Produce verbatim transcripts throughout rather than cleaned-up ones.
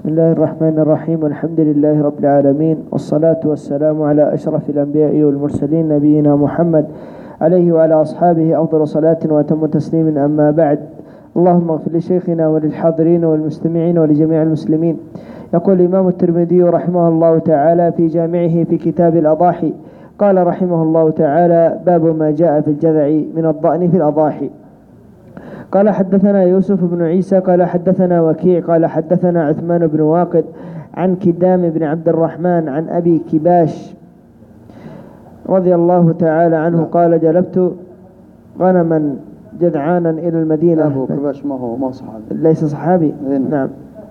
بسم الله الرحمن الرحيم، والحمد لله رب العالمين، والصلاة والسلام على أشرف الأنبياء والمرسلين نبينا محمد عليه وعلى أصحابه أفضل صلاة وأتم تسليم. أما بعد، اللهم اغفر لشيخنا وللحاضرين والمستمعين ولجميع المسلمين. يقول الإمام الترمذي رحمه الله تعالى في جامعه في كتاب الأضاحي، قال رحمه الله تعالى: باب ما جاء في الجذع من الضأن في الأضاحي. قال حدثنا يوسف بن عيسى قال حدثنا وكيع قال حدثنا عثمان بن واقد عن كدام بن عبد الرحمن عن أبي كباش رضي الله تعالى عنه قال: جلبت غنما جذعانا إلى المدينة. أبو كباش ما هو ما صحابي، ليس صحابي. نعم.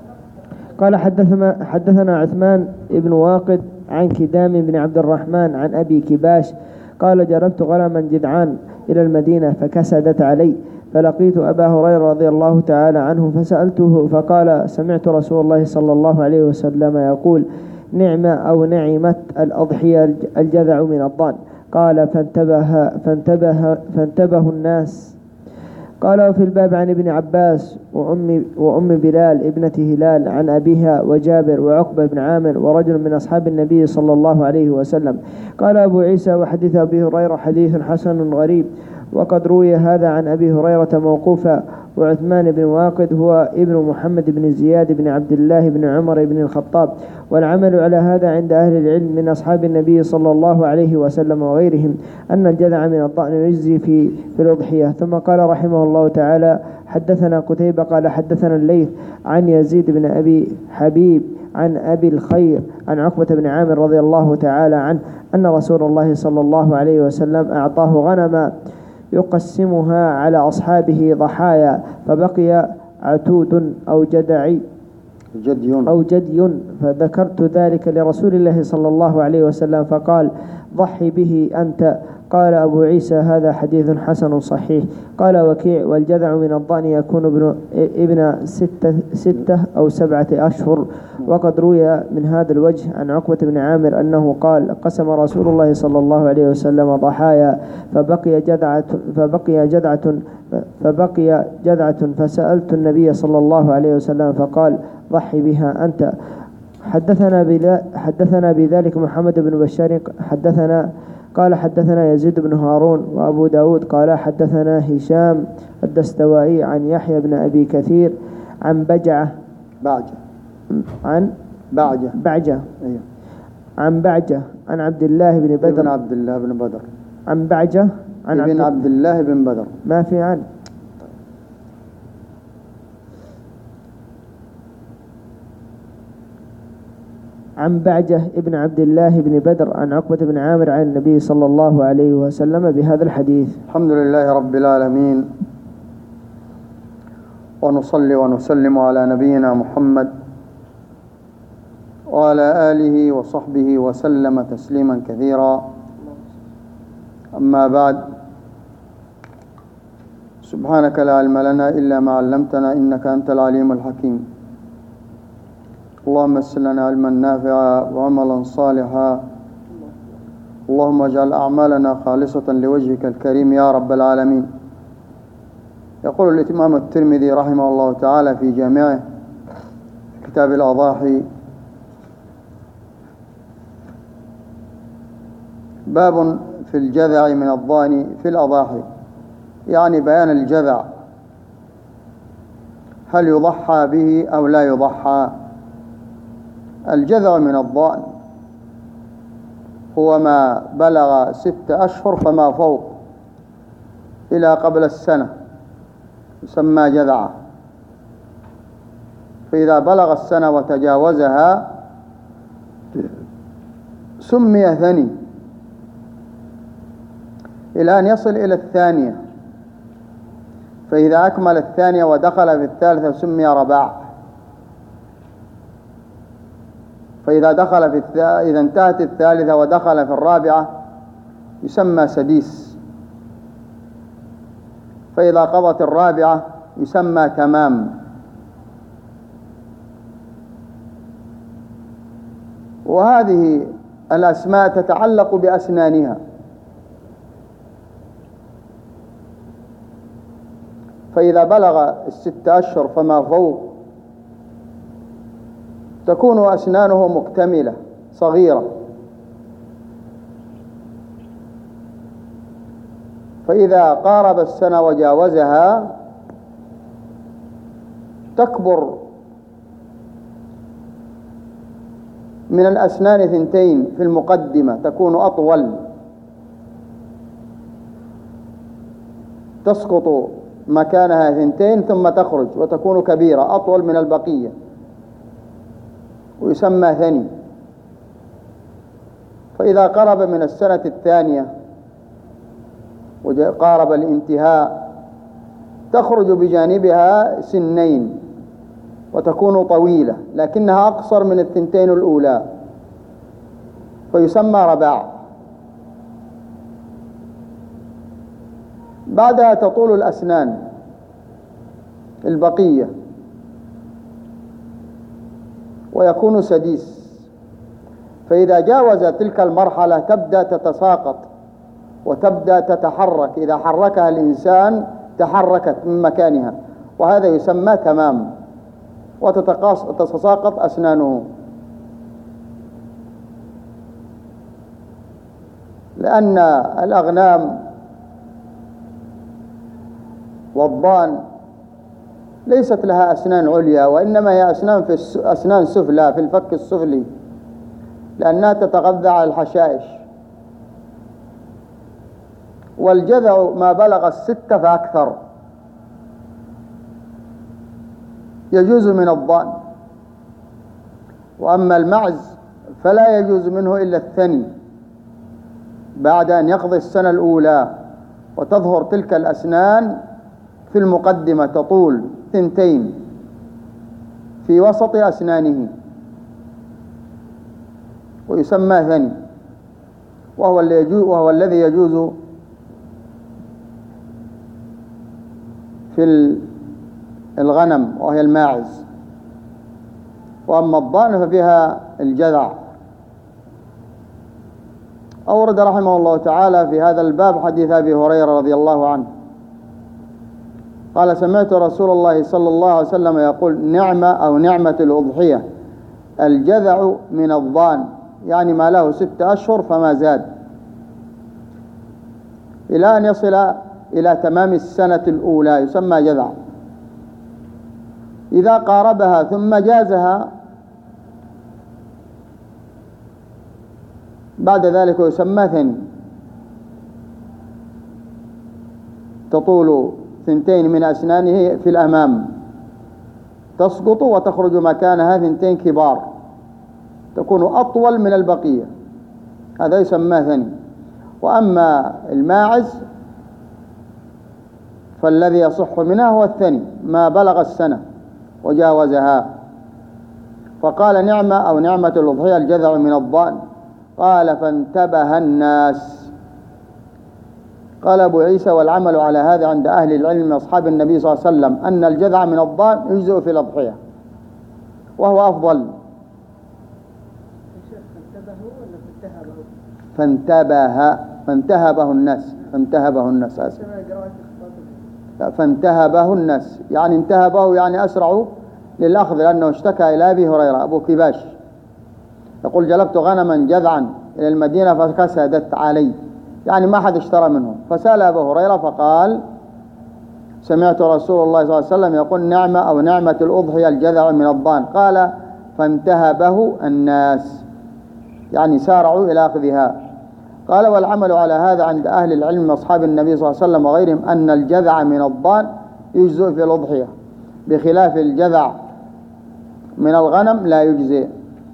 قال حدثنا, حدثنا عثمان بن واقد عن كدام بن عبد الرحمن عن أبي كباش قال: جلبت غنما جذعان إلى المدينة فكسدت علي، فلقيت أبا هريرة رضي الله تعالى عنه فسألته فقال: سمعت رسول الله صلى الله عليه وسلم يقول: نعم أو نعمت الأضحية الجذع من الضأن. قال: فانتبه, فانتبه, فانتبه الناس. قال: وفي الباب عن ابن عباس وأم, وأم بلال ابنة هلال عن أبيها وجابر وعقبة بن عامر ورجل من أصحاب النبي صلى الله عليه وسلم. قال أبو عيسى: وحديث أبي هريرة حديث حسن غريب، وقد روي هذا عن أبي هريرة موقوفا. وعثمان بن واقد هو ابن محمد بن زياد بن عبد الله بن عمر بن الخطاب، والعمل على هذا عند أهل العلم من أصحاب النبي صلى الله عليه وسلم وغيرهم أن الجذع من الضأن يجزي في, في الأضحية. ثم قال رحمه الله تعالى: حدثنا قتيبة قال حدثنا الليث عن يزيد بن أبي حبيب عن أبي الخير عن عقبة بن عامر رضي الله تعالى عنه أن رسول الله صلى الله عليه وسلم أعطاه غنما يقسمها على أصحابه ضحايا، فبقي عتود أو جدعي جدي أو جدي، فذكرت ذلك لرسول الله صلى الله عليه وسلم فقال: ضحي به أنت. قال أبو عيسى: هذا حديث حسن صحيح. قال وكيع: والجذع من الضأن يكون ابن, ابن ستة, ستة أو سبعة أشهر. وقد روي من هذا الوجه عن عقبة بن عامر أنه قال: قسم رسول الله صلى الله عليه وسلم ضحايا فبقي جذعة فبقي جذعة فبقي جذعة فسألت النبي صلى الله عليه وسلم فقال: ضحي بها أنت. حدثنا بلا حدثنا بذلك محمد بن بشار حدثنا قال حدثنا يزيد بن هارون وأبو داود قال حدثنا هشام الدستوائي عن يحيى بن أبي كثير عن بجعة بعجة عن بعجة بعجة أيوه. عن بعجة عن عبد الله بن بدر ابن عبد الله بن بدر عن بعجة عن ابن عبد الله بن بدر ما في عن عن بعجة ابن عبد الله بن بدر عن عقبة بن عامر عن النبي صلى الله عليه وسلم بهذا الحديث. الحمد لله رب العالمين، ونصلي ونسلم على نبينا محمد وعلى آله وصحبه وسلم تسليما كثيرا. أما بعد، سبحانك لا علم لنا إلا ما علمتنا إنك أنت العليم الحكيم. اللهم يسر لنا علما نافعا وعملا صالحا، اللهم اجعل أعمالنا خالصة لوجهك الكريم يا رب العالمين. يقول الإمام الترمذي رحمه الله تعالى في جامعه كتاب الأضاحي: باب في الجذع من الضأن في الأضاحي، يعني بيان الجذع، هل يضحى به أو لا يضحى. الجذع من الضأن هو ما بلغ ست أشهر فما فوق إلى قبل السنة يسمى جذعا، فإذا بلغ السنة وتجاوزها سمي ثني إلى أن يصل إلى الثانية، فإذا أكمل الثانية ودخل في الثالثة سمي رباع، فإذا دخل في الث... إذا انتهت الثالثة ودخل في الرابعة يسمى سديس، فإذا قضت الرابعة يسمى تمام. وهذه الأسماء تتعلق بأسنانها، فإذا بلغ الست أشهر فما فوق تكون أسنانه مكتملة صغيرة، فإذا قارب السنة وجاوزها تكبر من الأسنان ثنتين في المقدمة، تكون أطول، تسقط مكانها ثنتين ثم تخرج وتكون كبيرة أطول من البقية، ويسمى ثني. فإذا قرب من السنة الثانية وقارب الانتهاء تخرج بجانبها سنين وتكون طويلة، لكنها أقصر من الثنتين الأولى، فيسمى رباع. بعدها تطول الأسنان البقية ويكون سديس. فإذا جاوز تلك المرحلة تبدأ تتساقط وتبدأ تتحرك، إذا حركها الإنسان تحركت من مكانها، وهذا يسمى تمام، وتتساقط أسنانه، لأن الأغنام والضان ليست لها أسنان عليا، وإنما هي أسنان في أسنان سفلى في الفك السفلي، لأنها تتغذى على الحشائش. والجذع ما بلغ الستة فأكثر يجوز من الضأن، وأما المعز فلا يجوز منه إلا الثني بعد أن يقضي السنة الأولى وتظهر تلك الأسنان في المقدمة، تطول ثنتين في وسط أسنانه ويسمى ثني، وهو, اللي يجوز وهو الذي يجوز في الغنم وهي الماعز. وأما الضأن ففيها الجذع. أورد رحمه الله تعالى في هذا الباب حديث أبي هريرة رضي الله عنه قال: سمعت رسول الله صلى الله عليه وسلم يقول: نعمة أو نعمة الأضحية الجذع من الضأن، يعني ما له ست أشهر فما زاد، إلى أن يصل إلى تمام السنة الأولى يسمى جذع. إذا قاربها ثم جازها بعد ذلك يسمى ثني، تطول ثنتين من أسنانه في الأمام، تسقط وتخرج مكانها ثنتين كبار تكون أطول من البقية، هذا يسمى ثني. وأما الماعز فالذي يصح منها هو الثني ما بلغ السنة وجاوزها. فقال: نعمة أو نعمة الأضحية الجذع من الضأن. قال: فانتبه الناس. قال أبو عيسى: والعمل على هذا عند أهل العلم من أصحاب النبي صلى الله عليه وسلم أن الجذع من الضأن يجزئ في الأضحية وهو أفضل. فانتبه فانتهبه الناس فانتهبه الناس أسف. فانتهبه الناس يعني انتهبه يعني أسرعوا للأخذ، لأنه اشتكى إلى أبي هريرة أبو كباش يقول: جلبت غنما جذعا إلى المدينة فكسدت علي، يعني ما حد اشترى منه. فسأل أبو هريرة فقال: سمعت رسول الله صلى الله عليه وسلم يقول: نعمة أو نعمة الأضحية الجذع من الضأن. قال: فانتهبه الناس، يعني سارعوا إلى أخذها. قال: والعمل على هذا عند أهل العلم من أصحاب النبي صلى الله عليه وسلم وغيرهم أن الجذع من الضأن يجزئ في الأضحية، بخلاف الجذع من الغنم لا يجزئ.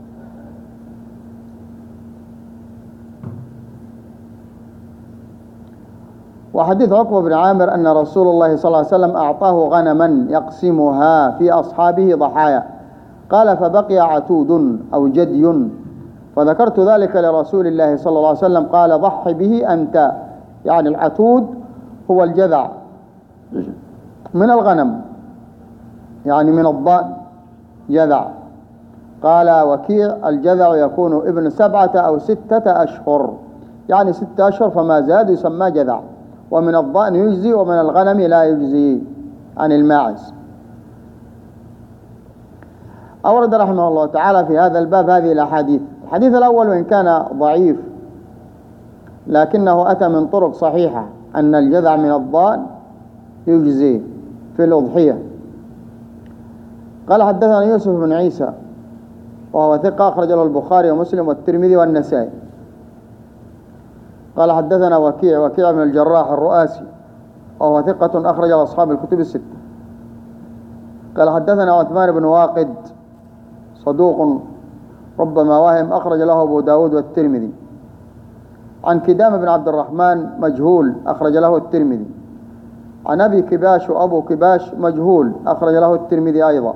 وحديث عقبة بن عامر أن رسول الله صلى الله عليه وسلم أعطاه غنما يقسمها في أصحابه ضحايا، قال: فبقي عتود أو جدي، فذكرت ذلك لرسول الله صلى الله عليه وسلم قال: ضح به أنت، يعني العتود هو الجذع من الغنم، يعني من الضأن جذع. قال وكيع: الجذع يكون ابن سبعة أو ستة أشهر، يعني ستة أشهر فما زاد يسمى جذع. ومن الضأن يجزي ومن الغنم لا يجزي عن الماعز. أورد رحمه الله تعالى في هذا الباب هذه الأحاديث. الحديث الأول وإن كان ضعيف لكنه أتى من طرق صحيحة أن الجذع من الضأن يجزي في الأضحية. قال حدثنا يوسف بن عيسى وهو ثقة أخرج له البخاري ومسلم والترمذي والنسائي. قال حدثنا وكيع وكيع بن الجراح الرؤاسي وهو ثقة أخرج له أصحاب الكتب الستة. قال حدثنا عثمان بن واقد صدوق ربما وهم أخرج له أبو داود والترمذي. عن كدام بن عبد الرحمن مجهول أخرج له الترمذي. عن أبي كباش وأبو كباش مجهول أخرج له الترمذي أيضا.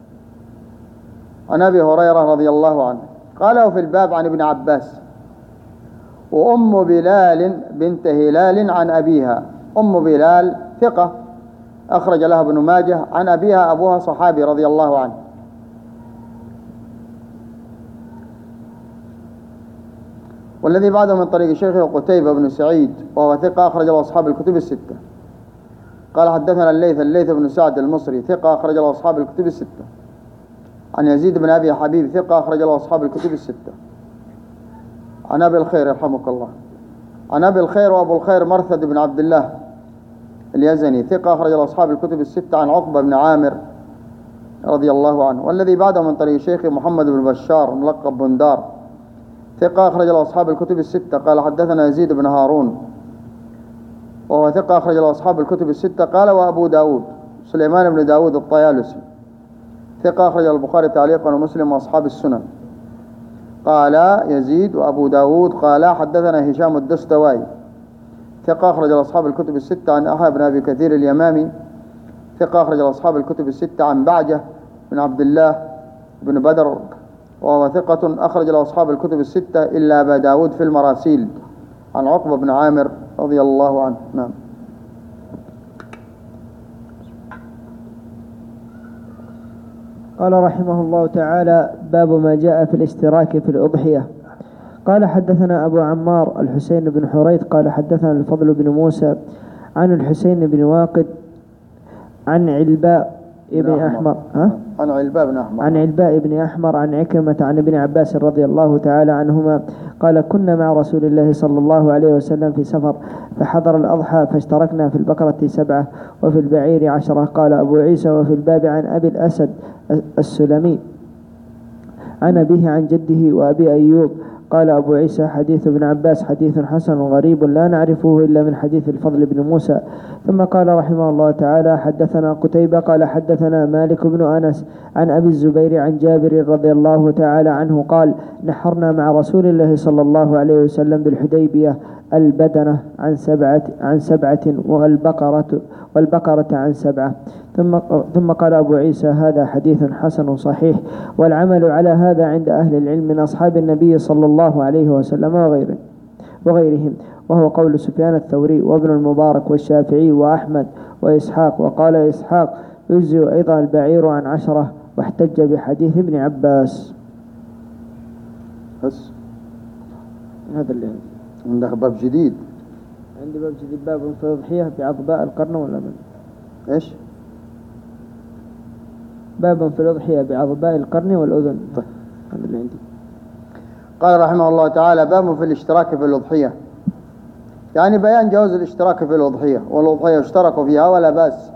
عن أبي هريرة رضي الله عنه قاله في الباب عن ابن عباس. وأم بلال بنت هلال عن أبيها. أم بلال ثقة أخرج لها ابن ماجه. عن أبيها أبوها صحابي رضي الله عنه. والذي بعده من طريق شيخه قتيبة بن سعيد وهو ثقة أخرج له أصحاب الكتب الستة. قال حدثنا الليث الليث بن سعد المصري ثقة أخرج له أصحاب الكتب الستة. عن يزيد بن أبي حبيب ثقة أخرج له أصحاب الكتب الستة. عن أبي الخير يرحمك الله. عن أبي الخير وأبو الخير مرثد بن عبد الله اليزني ثقة أخرج له أصحاب الكتب الستة. عن عقبة بن عامر رضي الله عنه. والذي بعده من طريق شيخ محمد بن بشار ملقب بندار ثقة أخرج له أصحاب الكتب الستة. قال حدثنا يزيد بن هارون وهو ثقة أخرج له أصحاب الكتب الستة. قال وأبو داود سليمان بن داود الطيالسي ثقة أخرج البخاري تعليقا ومسلم وأصحاب السنن. قال يزيد وأبو داود قال حدثنا هشام الدستوائي ثقة أخرج أصحاب الكتب الستة. عن أحيى بن أبي كثير اليمامي ثقة أخرج أصحاب الكتب الستة. عن بعجة بن عبد الله بن بدر وهو ثقة أخرج أصحاب الكتب الستة إلا أبا داود في المراسيل. عن عقبة بن عامر رضي الله عنه. نعم. قال رحمه الله تعالى باب ما جاء في الاشتراك في الأضحية. قال حدثنا أبو عمار الحسين بن حريث قال حدثنا الفضل بن موسى عن الحسين بن واقد عن علباء ابن أحمر ها؟ عن علباء بن أحمر عن علباء بن أحمر عن عكرمة عن ابن عباس رضي الله تعالى عنهما قال كنا مع رسول الله صلى الله عليه وسلم في سفر فحضر الأضحى فاشتركنا في البقرة سبعة وفي البعير عشرة. قال أبو عيسى وفي الباب عن أبي الأسد السلمي عن أبيه عن جده وأبي أيوب. قال أبو عيسى حديث ابن عباس حديث حسن غريب لا نعرفه إلا من حديث الفضل بن موسى. ثم قال رحمه الله تعالى حدثنا قتيبة قال حدثنا مالك بن أنس عن أبي الزبير عن جابر رضي الله تعالى عنه قال نحرنا مع رسول الله صلى الله عليه وسلم بالحديبية البدنة عن سبعة عن سبعة والبقرة والبقرة عن سبعة. ثم ثم قال أبو عيسى هذا حديث حسن صحيح والعمل على هذا عند أهل العلم من أصحاب النبي صلى الله عليه وسلم وغيره وغيرهم وهو قول سفيان الثوري وابن المبارك والشافعي وأحمد وإسحاق. وقال إسحاق يجزي أيضا البعير عن عشرة واحتج بحديث ابن عباس. بس هذا اللي عندي. عندك باب جديد؟ عندي باب جديد باب في الأضحية بعضباء القرن ولا من إيش؟ باب في الأضحية بعضباء القرن والأذن. طيب. هذا اللي عندي. قال رحمه الله تعالى باب في الاشتراك في الأضحية، يعني بيان جواز الاشتراك في الأضحية، والأضحية اشتركوا فيها ولا بأس.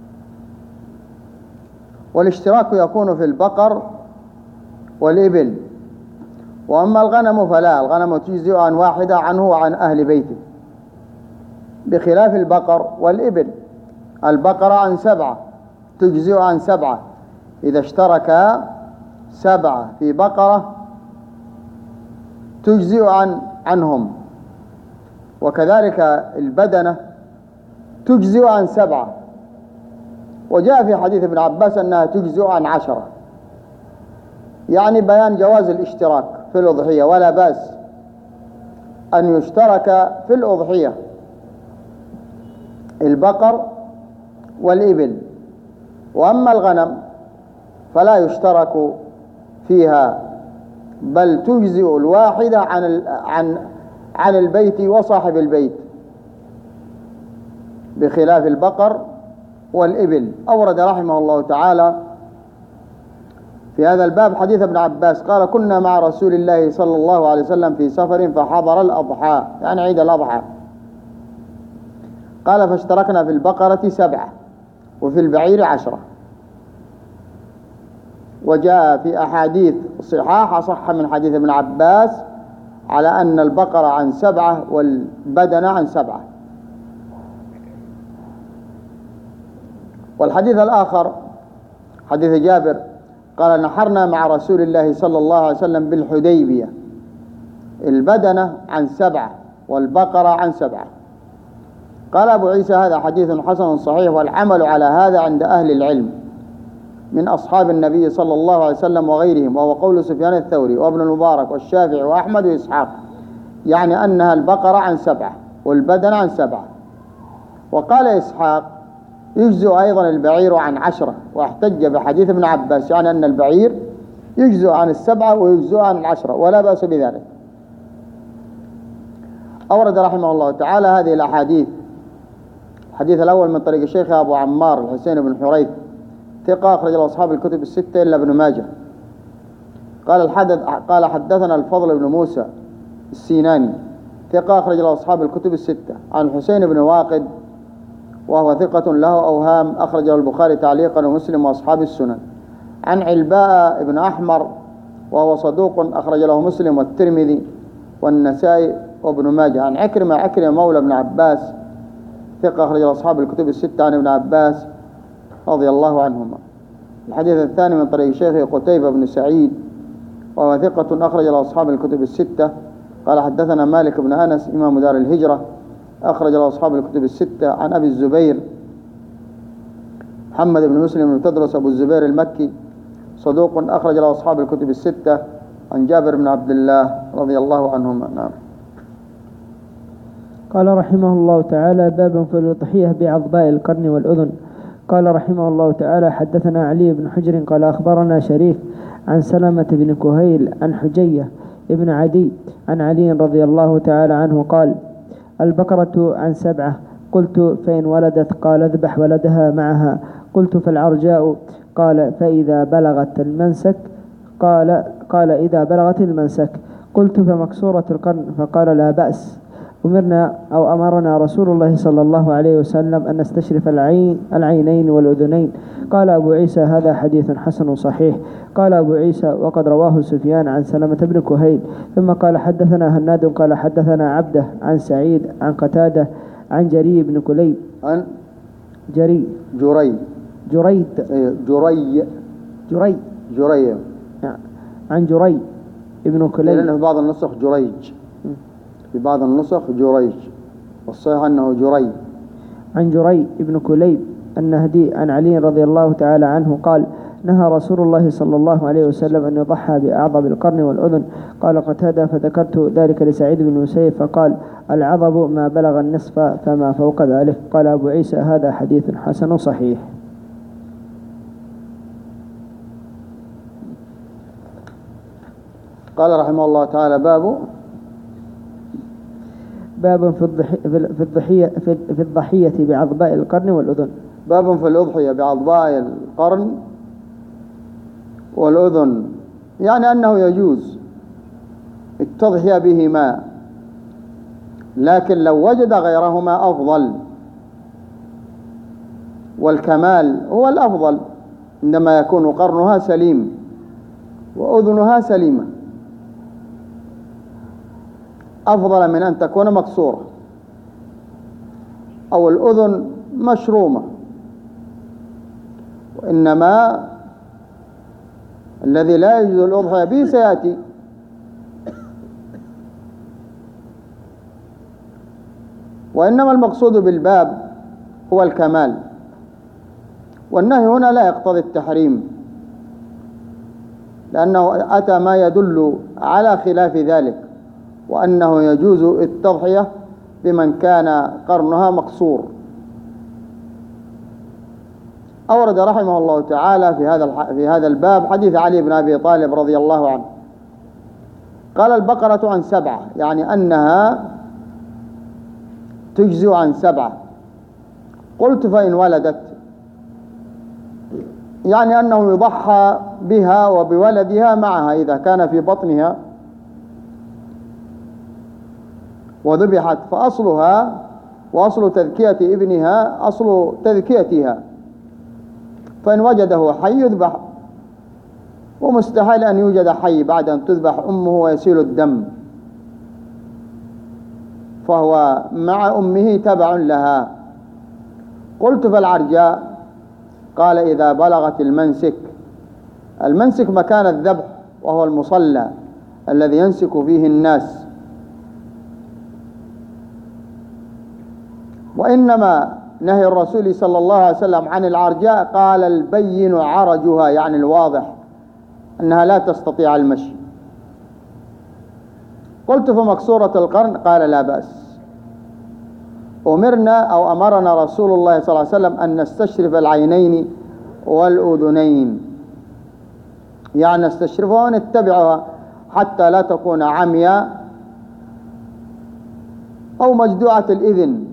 والاشتراك يكون في البقر والإبل، وأما الغنم فلا، الغنم تجزئ عن واحدة عنه وعن أهل بيته، بخلاف البقر والإبل. البقرة عن سبعة تجزئ عن سبعة، إذا اشترك سبعة في بقرة تجزئ عن عنهم، وكذلك البدنة تجزئ عن سبعة، وجاء في حديث ابن عباس أنها تجزئ عن عشرة، يعني بيان جواز الاشتراك في الأضحية، ولا بأس أن يشترك في الأضحية البقر والإبل. وأما الغنم فلا يشترك فيها، بل تجزئ الواحدة عن عن عن البيت وصاحب البيت، بخلاف البقر والإبل. أورد رحمه الله تعالى في هذا الباب حديث ابن عباس قال كنا مع رسول الله صلى الله عليه وسلم في سفر فحضر الأضحى يعني عيد الأضحى، قال فاشتركنا في البقرة سبعة وفي البعير عشرة. وجاء في أحاديث صحاح صح من حديث ابن عباس على أن البقرة عن سبعة والبدن عن سبعة. والحديث الآخر حديث جابر قال نحرنا مع رسول الله صلى الله عليه وسلم بالحديبية البدنة عن سبعة والبقرة عن سبعة. قال أبو عيسى هذا حديث حسن صحيح، والعمل على هذا عند أهل العلم من أصحاب النبي صلى الله عليه وسلم وغيرهم، وهو قول سفيان الثوري وابن المبارك والشافعي وأحمد وإسحاق، يعني أنها البقرة عن سبعة والبدن عن سبعة. وقال إسحاق يجزئ أيضا البعير عن عشرة، واحتج بحديث ابن عباس يعني أن البعير يجزئ عن السبعة ويجزئ عن العشرة ولا بأس بذلك. أورد رحمه الله تعالى هذه الأحاديث. الحديث الأول من طريق الشيخ أبو عمار الحسين بن حريث ثقة أخرج له أصحاب الكتب الستة إلا ابن ماجه. قال الحدث قال حدثنا الفضل بن موسى السيناني ثقة أخرج له أصحاب الكتب الستة عن حسين بن واقد وهو ثقة له أوهام أخرجه البخاري تعليقا ومسلم وأصحاب السنن، عن علباء بن أحمر وهو صدوق أخرج له مسلم والترمذي والنسائي وابن ماجه، عن عكرمة عكرمة مولى ابن عباس ثقة أخرج له أصحاب الكتب الستة عن ابن عباس رضي الله عنهما. الحديث الثاني من طريق شيخ قتيبة بن سعيد وهو ثقة أخرج له أصحاب الكتب الستة قال حدثنا مالك بن أنس إمام دار الهجرة أخرج له أصحاب الكتب الستة عن أبي الزبير محمد بن مسلم بن تدرس أبو الزبير المكي صدوق أخرج له أصحاب الكتب الستة عن جابر بن عبد الله رضي الله عنهما. نعم. قال رحمه الله تعالى باب في الأضحية بعضباء القرن والأذن. قال رحمه الله تعالى حدثنا علي بن حجر قال أخبرنا شريف عن سلمة بن كهيل عن حجية ابن عدي عن علي رضي الله تعالى عنه قال البقرة عن سبعة. قلت فإن ولدت؟ قال اذبح ولدها معها. قلت فالعرجاء؟ قال فإذا بلغت المنسك. قال قال إذا بلغت المنسك. قلت فمكسورة القرن؟ فقال لا بأس. أمرنا أو أمرنا رسول الله صلى الله عليه وسلم أن نستشرف العين العينين والأذنين. قال أبو عيسى هذا حديث حسن صحيح. قال أبو عيسى وقد رواه سفيان عن سلمة بن كهيل. ثم قال حدثنا هناد قال حدثنا عبده عن سعيد عن قتادة عن جري بن كليب عن جري جري جريد جري جري جري عن جري ابن كليب، لأنه في بعض النسخ جريج، في بعض النسخ جريج والصحيح أنه جري. عن جري ابن كليب النهدي عن علي رضي الله تعالى عنه قال نهى رسول الله صلى الله عليه وسلم أن يضحى بأعظم القرن والأذن. قال قتادة فذكرت ذلك لسعيد بن مسيب فقال العظب ما بلغ النصف فما فوق ذلك. قال أبو عيسى هذا حديث حسن صحيح. قال رحمه الله تعالى باب باب في الضحية في الضحية في الضحية بعضباء القرن والأذن. باب في الأضحية بعضباء القرن والأذن، يعني أنه يجوز التضحية بهما، لكن لو وجد غيرهما أفضل، والكمال هو الأفضل عندما يكون قرنها سليم وأذنها سليمة، أفضل من أن تكون مكسورة أو الأذن مشرومة. وإنما الذي لا يجوز الأضحية به سيأتي. وإنما المقصود بالباب هو الكمال، والنهي هنا لا يقتضي التحريم، لأنه أتى ما يدل على خلاف ذلك، وأنه يجوز التضحية بمن كان قرنها مقصور. أورد رحمه الله تعالى في هذا في هذا الباب حديث علي بن أبي طالب رضي الله عنه قال البقرة عن سبعة، يعني أنها تجزئ عن سبعة. قلت فإن ولدت؟ يعني أنه يضحى بها وبولدها معها إذا كان في بطنها وذبحت، فأصلها وأصل تذكية ابنها أصل تذكيتها، فإن وجده حي يذبح، ومستحيل أن يوجد حي بعد أن تذبح أمه ويسيل الدم، فهو مع أمه تبع لها. قلت فالعرجاء؟ قال إذا بلغت المنسك. المنسك مكان الذبح، وهو المصلى الذي ينسك فيه الناس. وإنما نهي الرسول صلى الله عليه وسلم عن العرجاء قال البين عرجها، يعني الواضح أنها لا تستطيع المشي. قلت فمكسورة القرن؟ قال لا بأس. أمرنا أو أمرنا رسول الله صلى الله عليه وسلم أن نستشرف العينين والأذنين، يعني نستشرفها ونتبعها حتى لا تكون عمياء أو مجدوعة الإذن.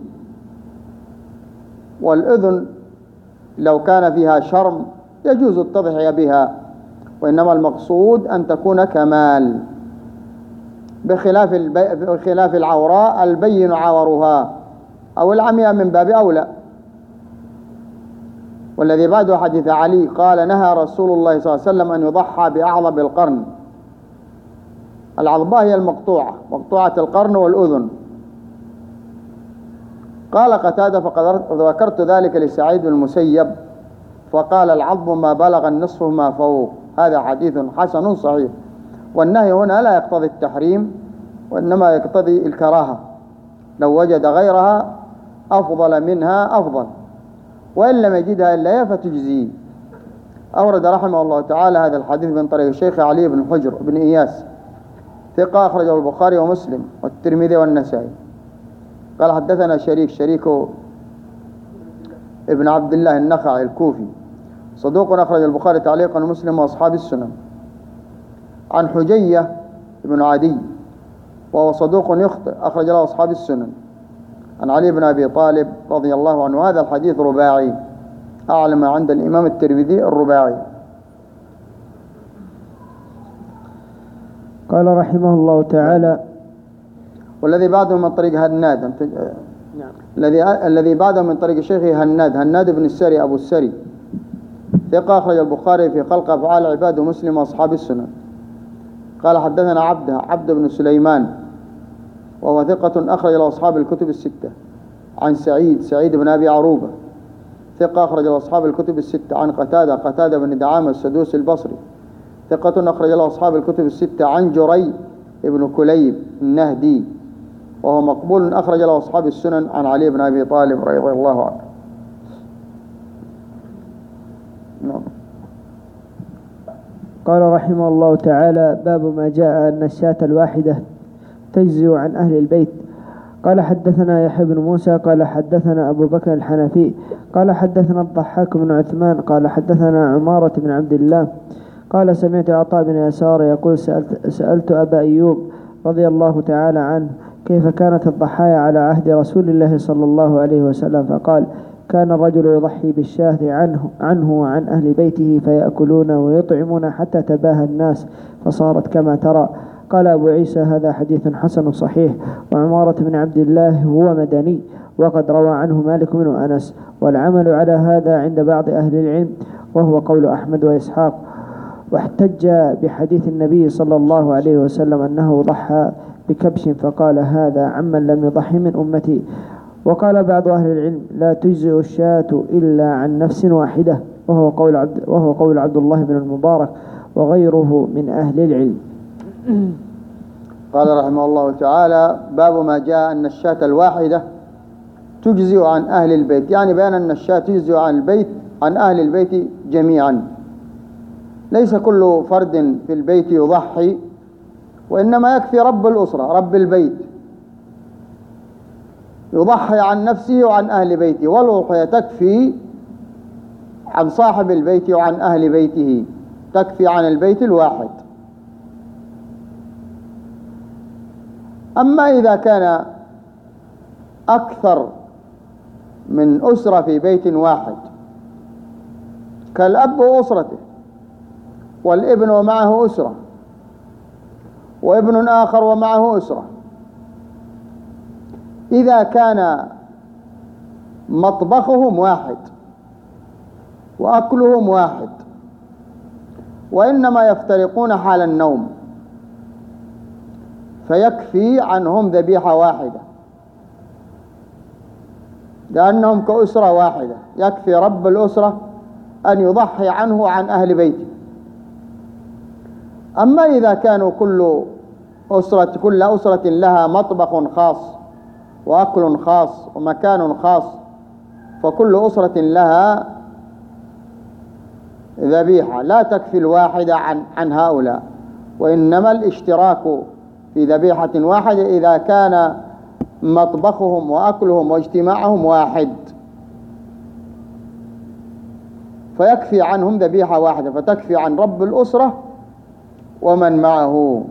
والأذن لو كان فيها شرم يجوز التضحية بها، وإنما المقصود أن تكون كمال، بخلاف البي... بخلاف العوراء البين عورها أو العمياء من باب أولى. والذي بعده حديث علي قال نهى رسول الله صلى الله عليه وسلم أن يضحى بأعظم القرن. العظباء هي المقطوعة، مقطوعة القرن والأذن. قال قتادة فذكرت ذلك لسعيد بن المسيب فقال العظم ما بلغ النصف ما فوق. هذا حديث حسن صحيح. والنهي هنا لا يقتضي التحريم، وإنما يقتضي الكراهة، لو وجد غيرها أفضل منها أفضل، وإن لم يجدها إلا هي فتجزيه. أورد رحمه الله تعالى هذا الحديث من طريق الشيخ علي بن حجر بن إياس ثقة، أخرجه البخاري ومسلم والترمذي والنسائي. قال حدثنا شريك شريك ابن عبد الله النخعي الكوفي صدوق أخرج البخاري تعليقا ومسلم وأصحاب السنن، عن حجية بن عدي وهو صدوق يخطئ أخرج له أصحاب السنن، عن علي بن أبي طالب رضي الله عنه. هذا الحديث رباعي، أعلم عند الإمام الترمذي الرباعي. قال رحمه الله تعالى والذي بعده من طريق هناد. نعم. الذي الذي بعده من طريق الشيخ هناد هناد بن السري أبو السري ثقة أخرج البخاري في خلق أفعال العباد ومسلم وأصحاب السنن. قال حدثنا عبده عبد بن سليمان وهو ثقة أخرج له أصحاب الكتب الستة، عن سعيد سعيد بن أبي عروبة ثقة أخرج له أصحاب الكتب الستة، عن قتادة قتادة بن دعامة السدوسي البصري ثقة أخرج له أصحاب الكتب الستة، عن جري بن كليب النهدي وهو مقبول أخرج له أصحاب السنن، عن علي بن أبي طالب رضي الله عنه. نعم. قال رحمه الله تعالى باب ما جاء أن الشاة الواحدة تجزي عن أهل البيت. قال حدثنا يحيى بن موسى قال حدثنا أبو بكر الحنفي قال حدثنا الضحاك بن عثمان قال حدثنا عمارة بن عبد الله قال سمعت عطاء بن يسار يقول سألت, سألت أبا أيوب رضي الله تعالى عنه كيف كانت الضحايا على عهد رسول الله صلى الله عليه وسلم، فقال كان الرجل يضحي بالشاة عنه, عنه وعن أهل بيته فيأكلون ويطعمون حتى تباهى الناس فصارت كما ترى. قال أبو عيسى هذا حديث حسن صحيح. وعمارة بن عبد الله هو مدني وقد روى عنه مالك بن أنس، والعمل على هذا عند بعض أهل العلم وهو قول أحمد وإسحاق. واحتج بحديث النبي صلى الله عليه وسلم أنه ضحى بكبش فقال هذا عمن لم يضحي من أمتي. وقال بعض أهل العلم لا تجزئ الشاة إلا عن نفس واحدة وهو قول عبد, وهو قول عبد الله بن المبارك وغيره من أهل العلم. قال رحمه الله تعالى باب ما جاء أن الشاة الواحدة تجزئ عن أهل البيت، يعني بيان أن الشاة تجزئ عن البيت عن أهل البيت جميعا، ليس كل فرد في البيت يضحي، وإنما يكفي رب الأسرة رب البيت يضحي عن نفسه وعن أهل بيته، والأضحية تكفي عن صاحب البيت وعن أهل بيته، تكفي عن البيت الواحد. أما إذا كان أكثر من أسرة في بيت واحد كالأب وأسرته، والابن ومعه أسرة، وابن آخر ومعه أسرة. إذا كان مطبخهم واحد وأكلهم واحد وإنما يفترقون حال النوم، فيكفي عنهم ذبيحة واحدة، لأنهم كأسرة واحدة. يكفي رب الأسرة أن يضحي عنه وعن أهل بيته. أما إذا كانوا كل أسرة كل أسرة لها مطبخ خاص وأكل خاص ومكان خاص، فكل أسرة لها ذبيحة، لا تكفي الواحدة عن عن هؤلاء، وإنما الاشتراك في ذبيحة واحدة إذا كان مطبخهم وأكلهم واجتماعهم واحد، فيكفي عنهم ذبيحة واحدة، فتكفي عن رب الأسرة ومن معه.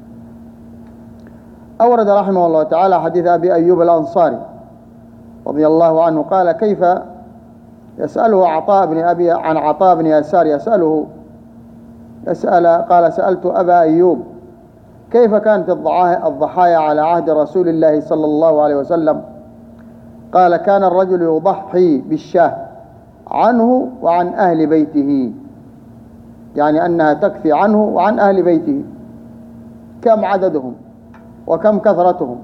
أورد رحمه الله تعالى حديث أبي أيوب الأنصاري رضي الله عنه قال: كيف يسأله عطاء بن أبي عن عطاء بن يسار يسأله يسأل قال: سألت أبا أيوب كيف كانت الضحايا على عهد رسول الله صلى الله عليه وسلم؟ قال: كان الرجل يضحي بالشاة عنه وعن أهل بيته، يعني أنها تكفي عنه وعن أهل بيته. كم عددهم وكم كثرتهم؟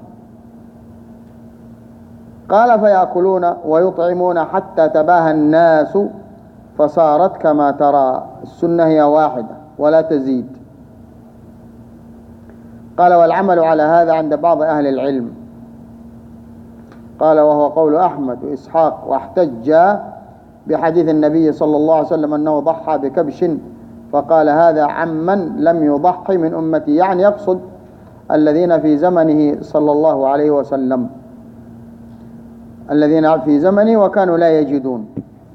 قال: فيأكلون ويطعمون حتى تباهى الناس فصارت كما ترى، السنة هي واحدة ولا تزيد. قال: والعمل على هذا عند بعض أهل العلم. قال: وهو قول أحمد وإسحاق، واحتج بحديث النبي صلى الله عليه وسلم أنه ضحى بكبش، فقال: هذا عمن لم يضحي من أمتي، يعني يقصد الذين في زمنه صلى الله عليه وسلم، الذين في زمنه وكانوا لا يجدون،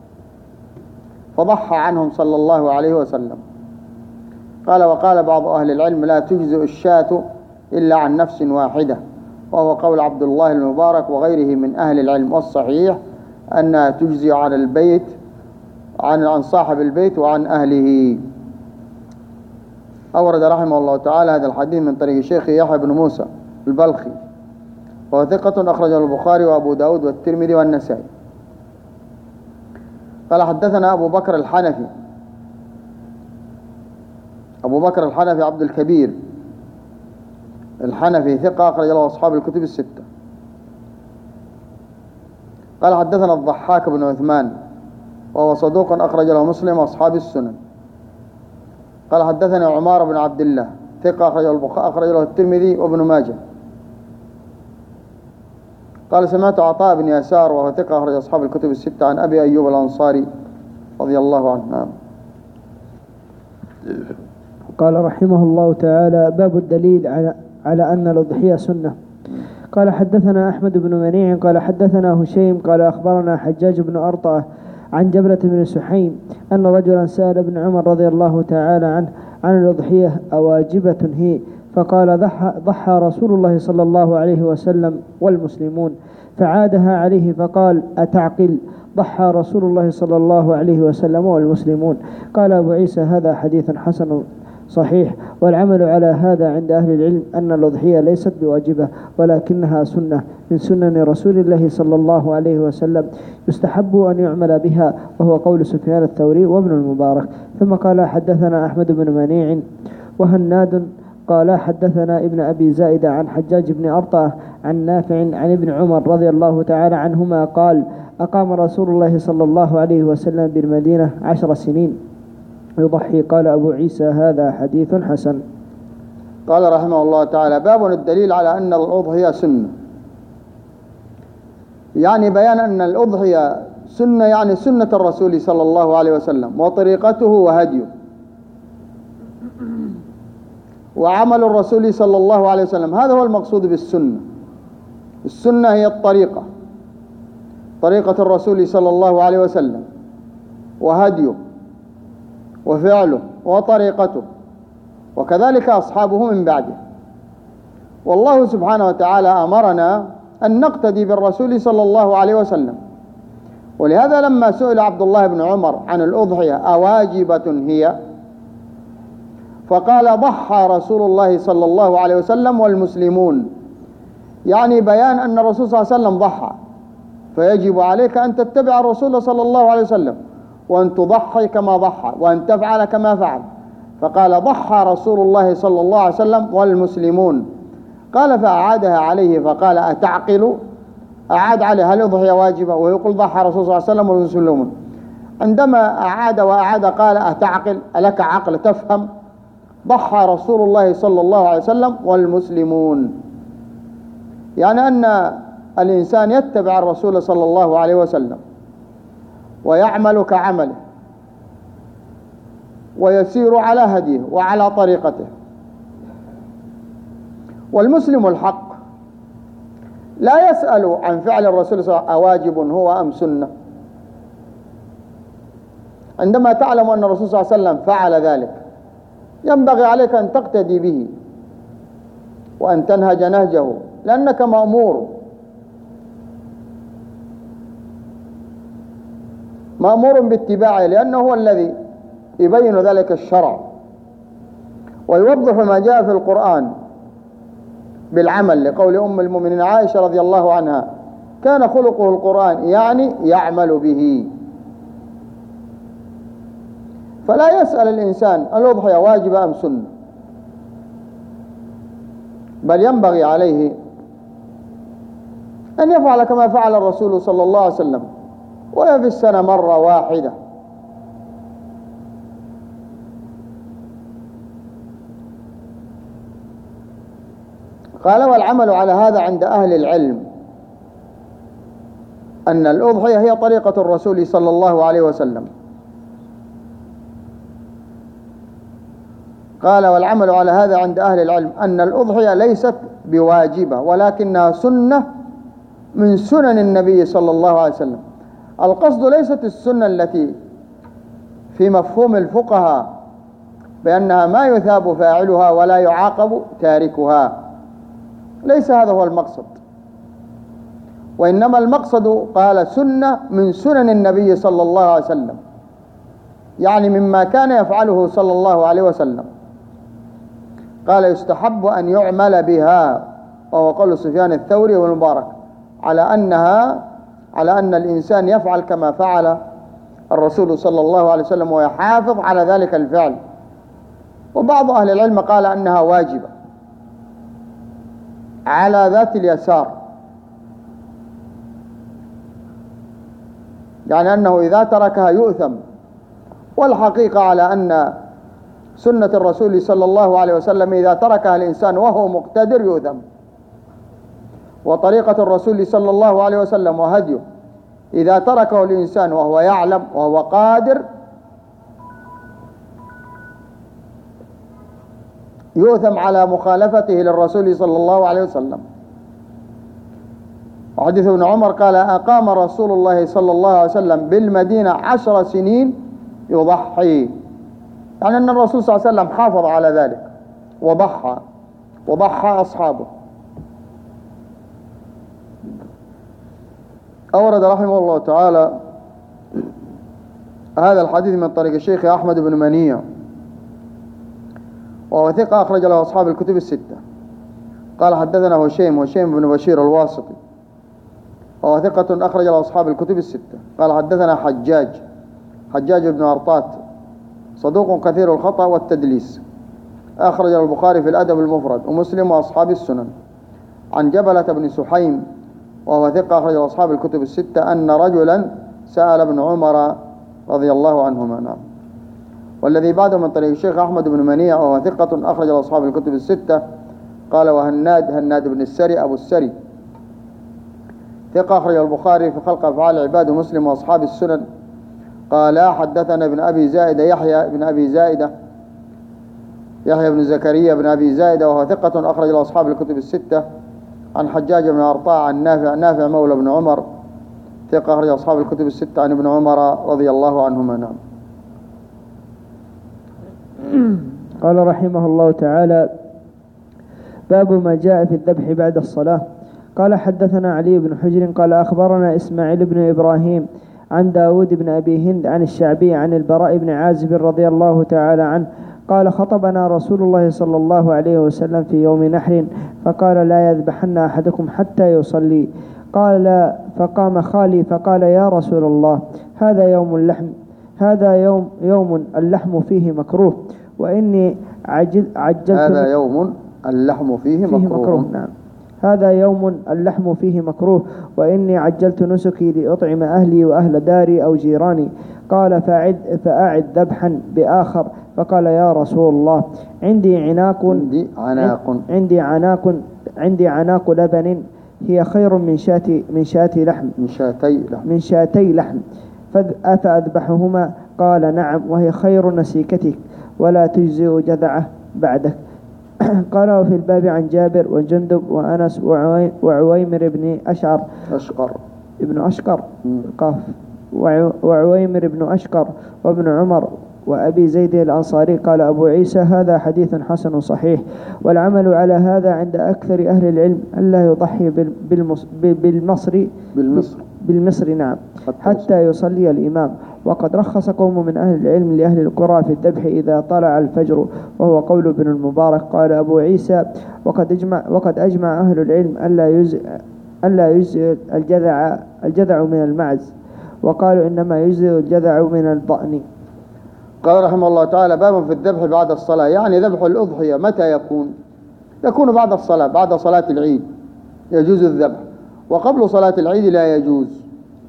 فضحى عنهم صلى الله عليه وسلم. قال: وقال بعض أهل العلم: لا تجزئ الشاة إلا عن نفس واحدة، وهو قول عبد الله المبارك وغيره من أهل العلم، والصحيح أنها تجزئ عن البيت عن عن صاحب البيت وعن أهله. أورد رحمه الله تعالى هذا الحديث من طريق شيخ يحيى بن موسى البلخي، وهو ثقة أخرجه البخاري وأبو داود والترمذي والنسائي. قال: حدثنا أبو بكر الحنفي أبو بكر الحنفي عبد الكبير الحنفي ثقة أخرج له أصحاب الكتب الستة. قال: حدثنا الضحاك بن عثمان وهو صدوق أخرج له مسلم وأصحاب السنن. قال: حدثنا عمار بن عبد الله ثقة أخرجه البخاري أخرج له الترمذي وابن ماجه. قال: سمعت عطاء بن يسار وهو ثقة أخرج أصحاب الكتب الستة عن أبي أيوب الأنصاري رضي الله عنه. قال رحمه الله تعالى: باب الدليل على على أن الأضحية سنة. قال: حدثنا أحمد بن منيع قال حدثنا هشيم قال أخبرنا حجاج بن أرطأة عن جبلة بن سحيم أن رجلا سأل ابن عمر رضي الله تعالى عنه عن الأضحية أواجبة هي؟ فقال: ضحى, ضحى رسول الله صلى الله عليه وسلم والمسلمون، فعادها عليه فقال: أتعقل؟ ضحى رسول الله صلى الله عليه وسلم والمسلمون. قال أبو عيسى: هذا حديث حسن صحيح، والعمل على هذا عند أهل العلم أن الأضحية ليست بواجبة ولكنها سنة من سنن رسول الله صلى الله عليه وسلم، يستحب أن يعمل بها، وهو قول سفيان الثوري وابن المبارك. ثم قال: حدثنا أحمد بن منيع وهناد قال حدثنا ابن أبي زائدة عن حجاج بن أرطأة عن نافع عن ابن عمر رضي الله تعالى عنهما قال: أقام رسول الله صلى الله عليه وسلم بالمدينة عشر سنين يضحي. قال أبو عيسى: هذا حديث حسن. قال رحمه الله تعالى: باب الدليل على أن الأضحية سنة، يعني بيان أن الأضحية سنة، يعني سنة الرسول صلى الله عليه وسلم وطريقته وهديه وعمل الرسول صلى الله عليه وسلم، هذا هو المقصود بالسنة. السنة هي الطريقة، طريقة الرسول صلى الله عليه وسلم وهديه وفعله وطريقته، وكذلك أصحابه من بعده. والله سبحانه وتعالى أمرنا أن نقتدي بالرسول صلى الله عليه وسلم، ولهذا لما سئل عبد الله بن عمر عن الأضحية أواجبة هي، فقال ضحى رسول الله صلى الله عليه وسلم والمسلمون، يعني بيان أن الرسول صلى الله عليه وسلم ضحى، فيجب عليك أن تتبع الرسول صلى الله عليه وسلم وأن تضحي كما ضحى وأن تفعل كما فعل. فقال ضحى رسول الله صلى الله عليه وسلم والمسلمون. قال فأعادها عليه فقال أتعقل؟ أعاد عليه هل الأضحية واجبة ويقول ضحى رسول الله صلى الله عليه وسلم والمسلمون. عندما أعاد وأعاد قال أتعقل؟ ألك عقل تفهم؟ ضحى رسول الله صلى الله عليه وسلم والمسلمون، يعني أن الإنسان يتبع الرسول صلى الله عليه وسلم ويعمل كعمله ويسير على هديه وعلى طريقته. والمسلم الحق لا يسأل عن فعل الرسول صلى الله عليه وسلم أواجب هو أم سنة. عندما تعلم أن الرسول صلى الله عليه وسلم فعل ذلك ينبغي عليك أن تقتدي به وأن تنهج نهجه، لأنك مأمور مأمور باتباعه، لأنه هو الذي يبين ذلك الشرع ويوضح ما جاء في القرآن بالعمل، لقول أم المؤمنين عائشة رضي الله عنها كان خلقه القرآن، يعني يعمل به. فلا يسأل الإنسان الأضحية واجبة أم سنة، بل ينبغي عليه أن يفعل كما فعل الرسول صلى الله عليه وسلم، وهي في السنة مرة واحدة. قال والعمل على هذا عند أهل العلم أن الأضحية هي طريقة الرسول صلى الله عليه وسلم. قال والعمل على هذا عند أهل العلم أن الأضحية ليست بواجبة ولكنها سنة من سنن النبي صلى الله عليه وسلم. القصد ليست السنة التي في مفهوم الفقهاء بأنها ما يثاب فاعلها ولا يعاقب تاركها، ليس هذا هو المقصد، وإنما المقصد قال سنة من سنن النبي صلى الله عليه وسلم، يعني مما كان يفعله صلى الله عليه وسلم. قال يستحب أن يعمل بها، وهو قول سفيان الثوري والمبارك، على أنها على أن الإنسان يفعل كما فعل الرسول صلى الله عليه وسلم ويحافظ على ذلك الفعل. وبعض أهل العلم قال أنها واجبة على ذات اليسار، يعني أنه إذا تركها يؤثم. والحقيقة على أن سنة الرسول صلى الله عليه وسلم إذا تركها الإنسان وهو مقتدر يؤثم، وطريقة الرسول صلى الله عليه وسلم وهديه إذا تركه الإنسان وهو يعلم وهو قادر يؤثم على مخالفته للرسول صلى الله عليه وسلم. وحديث ابن عمر قال أقام رسول الله صلى الله عليه وسلم بالمدينة عشر سنين يضحي، يعني أن الرسول صلى الله عليه وسلم حافظ على ذلك وضحى وضحى أصحابه. أورد رحمه الله تعالى هذا الحديث من طريق الشيخ أحمد بن منيع، وهو ثقة أخرج له أصحاب الكتب الستة. قال حدثنا هشيم هشيم بن بشير الواسطي، وهو ثقة أخرج له أصحاب الكتب الستة. قال حدثنا حجاج حجاج بن أرطات صدوق كثير الخطأ والتدليس، أخرج البخاري في الأدب المفرد ومسلم وأصحاب السنن. عن جبلة بن سحيم وهو ثقة أخرج له أصحاب الكتب الستة أن رجلا سأل ابن عمر رضي الله عنهما. نعم. والذي بعده من طريق الشيخ أحمد بن منيع وهو ثقة أخرج له أصحاب الكتب الستة. قال وهناد هناد بن السري أبو السري ثقة أخرج البخاري في خلق أفعال العباد ومسلم وأصحاب السنن. قال حدثنا ابن أبي زائدة يحيى بن أبي زائدة يحيى بن زكريا بن أبي زائدة وهو ثقة أخرج له أصحاب الكتب الستة. عن حجاج بن أرطاع عن نافع نافع مولى بن عمر ثقة أخرج أصحاب الكتب الستة عن ابن عمر رضي الله عنهما. نعم. قال رحمه الله تعالى باب ما جاء في الذبح بعد الصلاة. قال حدثنا علي بن حجر قال أخبرنا إسماعيل بن إبراهيم عن داود بن أبي هند عن الشعبي عن البراء بن عازب رضي الله تعالى عنه قال خطبنا رسول الله صلى الله عليه وسلم في يوم نحر فقال لا يذبحن أحدكم حتى يصلي. قال فقام خالي فقال يا رسول الله هذا يوم اللحم هذا يوم يوم اللحم فيه مكروه وإني عجل عجلت هذا يوم اللحم فيه, فيه مكروه, مكروه نعم هذا يوم اللحم فيه مكروه وإني عجلت نسكي لأطعم أهلي وأهل داري أو جيراني. قال فأعد, فأعد ذبحا بآخر فقال يا رسول الله عندي عناق عندي عناق عندي عناق عندي عناق لبن هي خير من شاة من شاة لحم من شاتي لحم من شاتي لحم أفأذبحهما؟ قال نعم وهي خير نسيكتك ولا تجزئ جذعه بعدك. قال وفي الباب عن جابر وجندب وأنس وعويمر بن أشعر أشقر ابن أشقر قاف وعويمر بن أشقر وابن عمر وأبي زيد الأنصاري. قال أبو عيسى هذا حديث حسن صحيح والعمل على هذا عند أكثر أهل العلم ألا يضحي بالمصر بالمصر بالمصر نعم حتى يصلي الإمام. وقد رخص قوم من أهل العلم لأهل القرى في الذبح إذا طلع الفجر وهو قول ابن المبارك. قال أبو عيسى وقد أجمع, وقد أجمع أهل العلم ألا يجزئ ألا يجزئ الجذع الجذع من المعز وقالوا إنما يجزئ الجذع من الضأن. قال رحمه الله تعالى باب في الذبح بعد الصلاة، يعني ذبح الأضحية متى يكون؟ يكون بعد الصلاة، بعد صلاة العيد يجوز الذبح، وقبل صلاة العيد لا يجوز.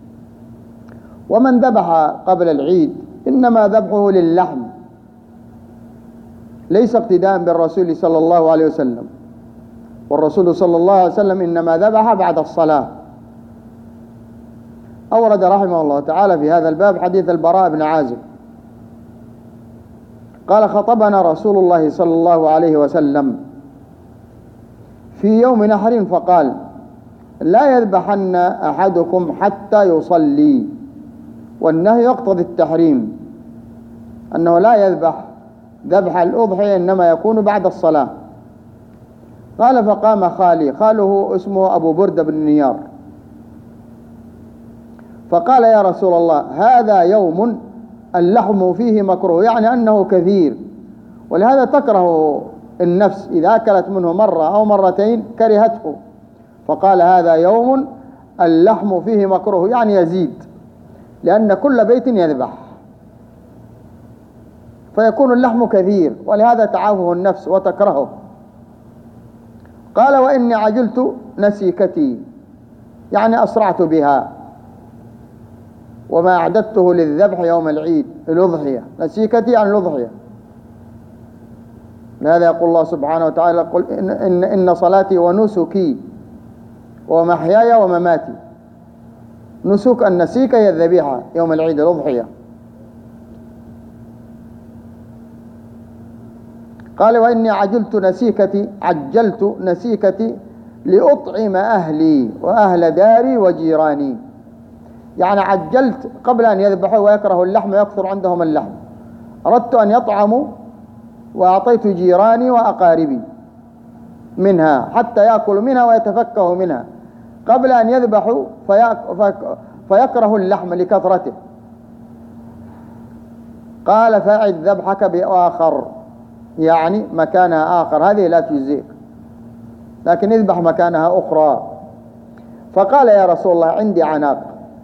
ومن ذبح قبل العيد إنما ذبحه للحم ليس اقتداء بالرسول صلى الله عليه وسلم، والرسول صلى الله عليه وسلم إنما ذبح بعد الصلاة. أورد رحمه الله تعالى في هذا الباب حديث البراء بن عازب قال خطبنا رسول الله صلى الله عليه وسلم في يوم نحر فقال لا يذبحن أحدكم حتى يصلي، والنهي يقتضي التحريم، أنه لا يذبح ذبح الأضحية إنما يكون بعد الصلاة. قال فقام خالي، خاله اسمه أبو بردة بن نيار، فقال يا رسول الله هذا يوم اللحم فيه مكروه، يعني أنه كثير، ولهذا تكره النفس إذا أكلت منه مرة أو مرتين كرهته، فقال هذا يوم اللحم فيه مكروه، يعني يزيد، لأن كل بيت يذبح فيكون اللحم كثير، ولهذا تعافه النفس وتكرهه. قال وإني عجلت نسيكتي، يعني أسرعت بها، وما أعددته للذبح يوم العيد الأضحية، نسيكتي عن الأضحية. لهذا يقول الله سبحانه وتعالى قل إن, إن, إن صلاتي ونسكي ومحياي ومماتي. نسك النسيك هي الذبيحة يوم العيد الأضحية. قال وإني عجلت نسيكتي عجلت نسيكتي لأطعم أهلي وأهل داري وجيراني، يعني عجلت قبل أن يذبحوا ويكرهوا اللحم ويكثر عندهم اللحم، أردت أن يطعموا وأعطيت جيراني وأقاربي منها حتى يأكلوا منها ويتفكهوا منها قبل أن يذبحوا فيكرهوا اللحم لكثرته. قال فأعد ذبحك بآخر، يعني مكانها آخر، هذه لا تجزئك، لكن اذبح مكانها أخرى. فقال يا رسول الله عندي عناق،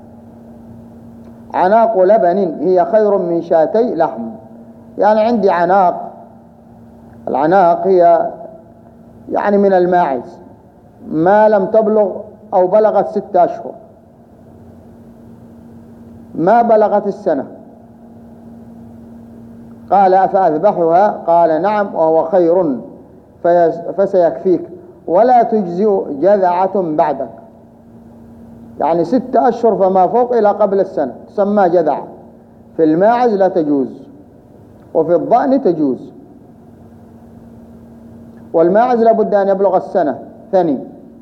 عناق لبن هي خير من شاتي لحم، يعني عندي عناق. العناق هي يعني من الماعز ما لم تبلغ أو بلغت ستة أشهر، ما بلغت السنة. قال أفأذبحها؟ قال نعم وهو خير فسيكفيك ولا تجزئ جذعة بعدك، يعني ستة أشهر فما فوق إلى قبل السنة تسمى جذعة. في الماعز لا تجوز، وفي الضأن تجوز، والماعز لابد أن يبلغ السنة ثاني.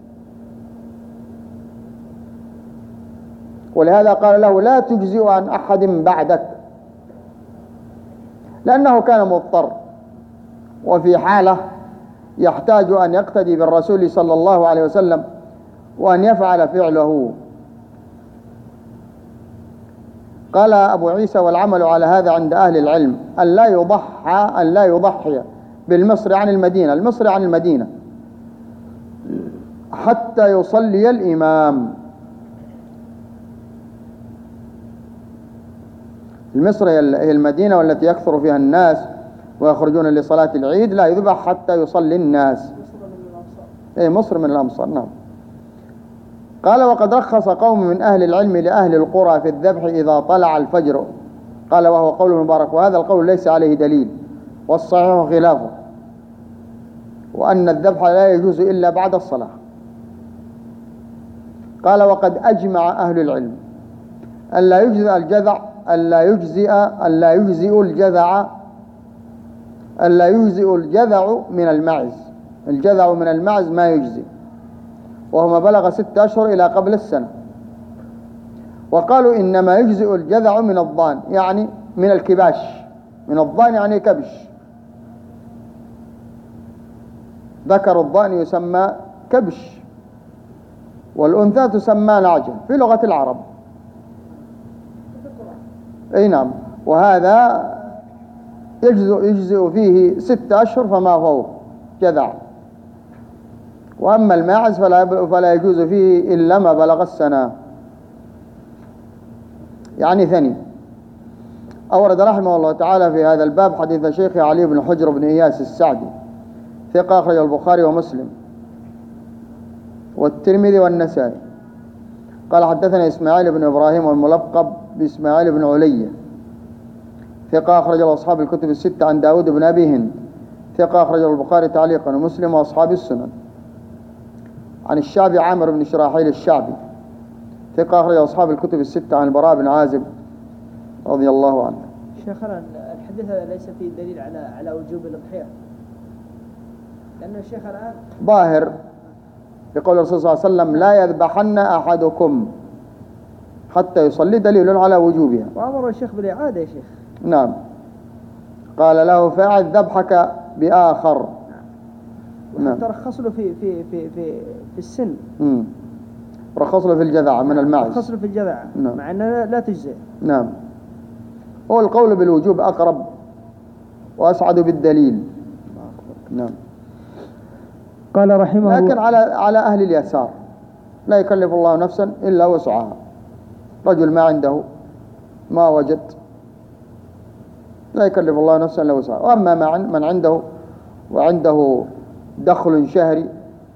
ولهذا قال له لا تجزئ عن أحد بعدك، لأنه كان مضطر وفي حالة يحتاج أن يقتدي بالرسول صلى الله عليه وسلم وأن يفعل فعله. قال أبو عيسى: والعمل على هذا عند أهل العلم أن لا يضحى أن لا يضحي بالمصر عن المدينة المصر عن المدينة حتى يصلي الإمام. المصر هي المدينة والتي يكثر فيها الناس ويخرجون لصلاة العيد، لا يذبح حتى يصلي الناس. إيه مصر من الأمصار. نعم. قال: وقد رخص قوم من أهل العلم لأهل القرى في الذبح إذا طلع الفجر. قال: وهو قول مبارك، وهذا القول ليس عليه دليل، والصحيح خلافه، وأن الذبح لا يجوز إلا بعد الصلاة. قال: وقد أجمع أهل العلم ألا يجزئ الجذع ألا يجزئ ألا يجزئ الجذع ألا يجزئ الجذع من المعز. الجذع من المعز ما يجزئ، وهو ما بلغ ست أشهر إلى قبل السنة. وقالوا إنما يجزئ الجذع من الضان، يعني من الكباش. من الضان يعني كبش. ذكر الضان يسمى كبش، والأنثى تسمى نعجة في لغة العرب. أي نعم. وهذا يجزئ, يجزئ فيه ست أشهر فما فوق جذع. وأما الماعز فلا, فلا يجوز فيه إلا ما بلغ السنة، يعني ثني. أورد رحمه الله تعالى في هذا الباب حديث شيخ علي بن حجر بن إياس السعدي، ثقة، أخرج البخاري ومسلم والترمذي والنسائي. قال: حدثنا إسماعيل بن إبراهيم والملقب بإسماعيل بن علية، ثقة، أخرج له أصحاب الكتب الستة، عن داود بن أبي هند، ثقة، أخرج له البخاري تعليقا ومسلم وأصحاب السنن. عن الشعبي عامر بن شراحيل الشعبي، ثقة، أخرج أصحاب الكتب الستة، عن البراء بن عازب رضي الله عنه. شيخنا الحديث هذا ليس فيه دليل على على وجوب الأضحية، لأن الشيخ الآن ظاهر بقول الرسول صلى الله عليه وسلم: لا يذبحن أحدكم حتى يصلي، دليل على وجوبها. وأمر الشيخ بالإعادة يا شيخ. نعم. قال له: فأعد ذبحك بآخر. نعم. ترخص له في في في في في السن. امم رخص له في الجذع من المعز. رخص له في الجذع. نعم. مع أنها لا تجزئ. نعم. هو القول بالوجوب أقرب وأسعد بالدليل. نعم. قال رحمه الله: لكن على على أهل اليسار لا يكلف الله نفسا إلا وسعها. رجل ما عنده ما وجد لا يكلف الله نفسا إلا وسعها. وأما من عنده وعنده دخل شهري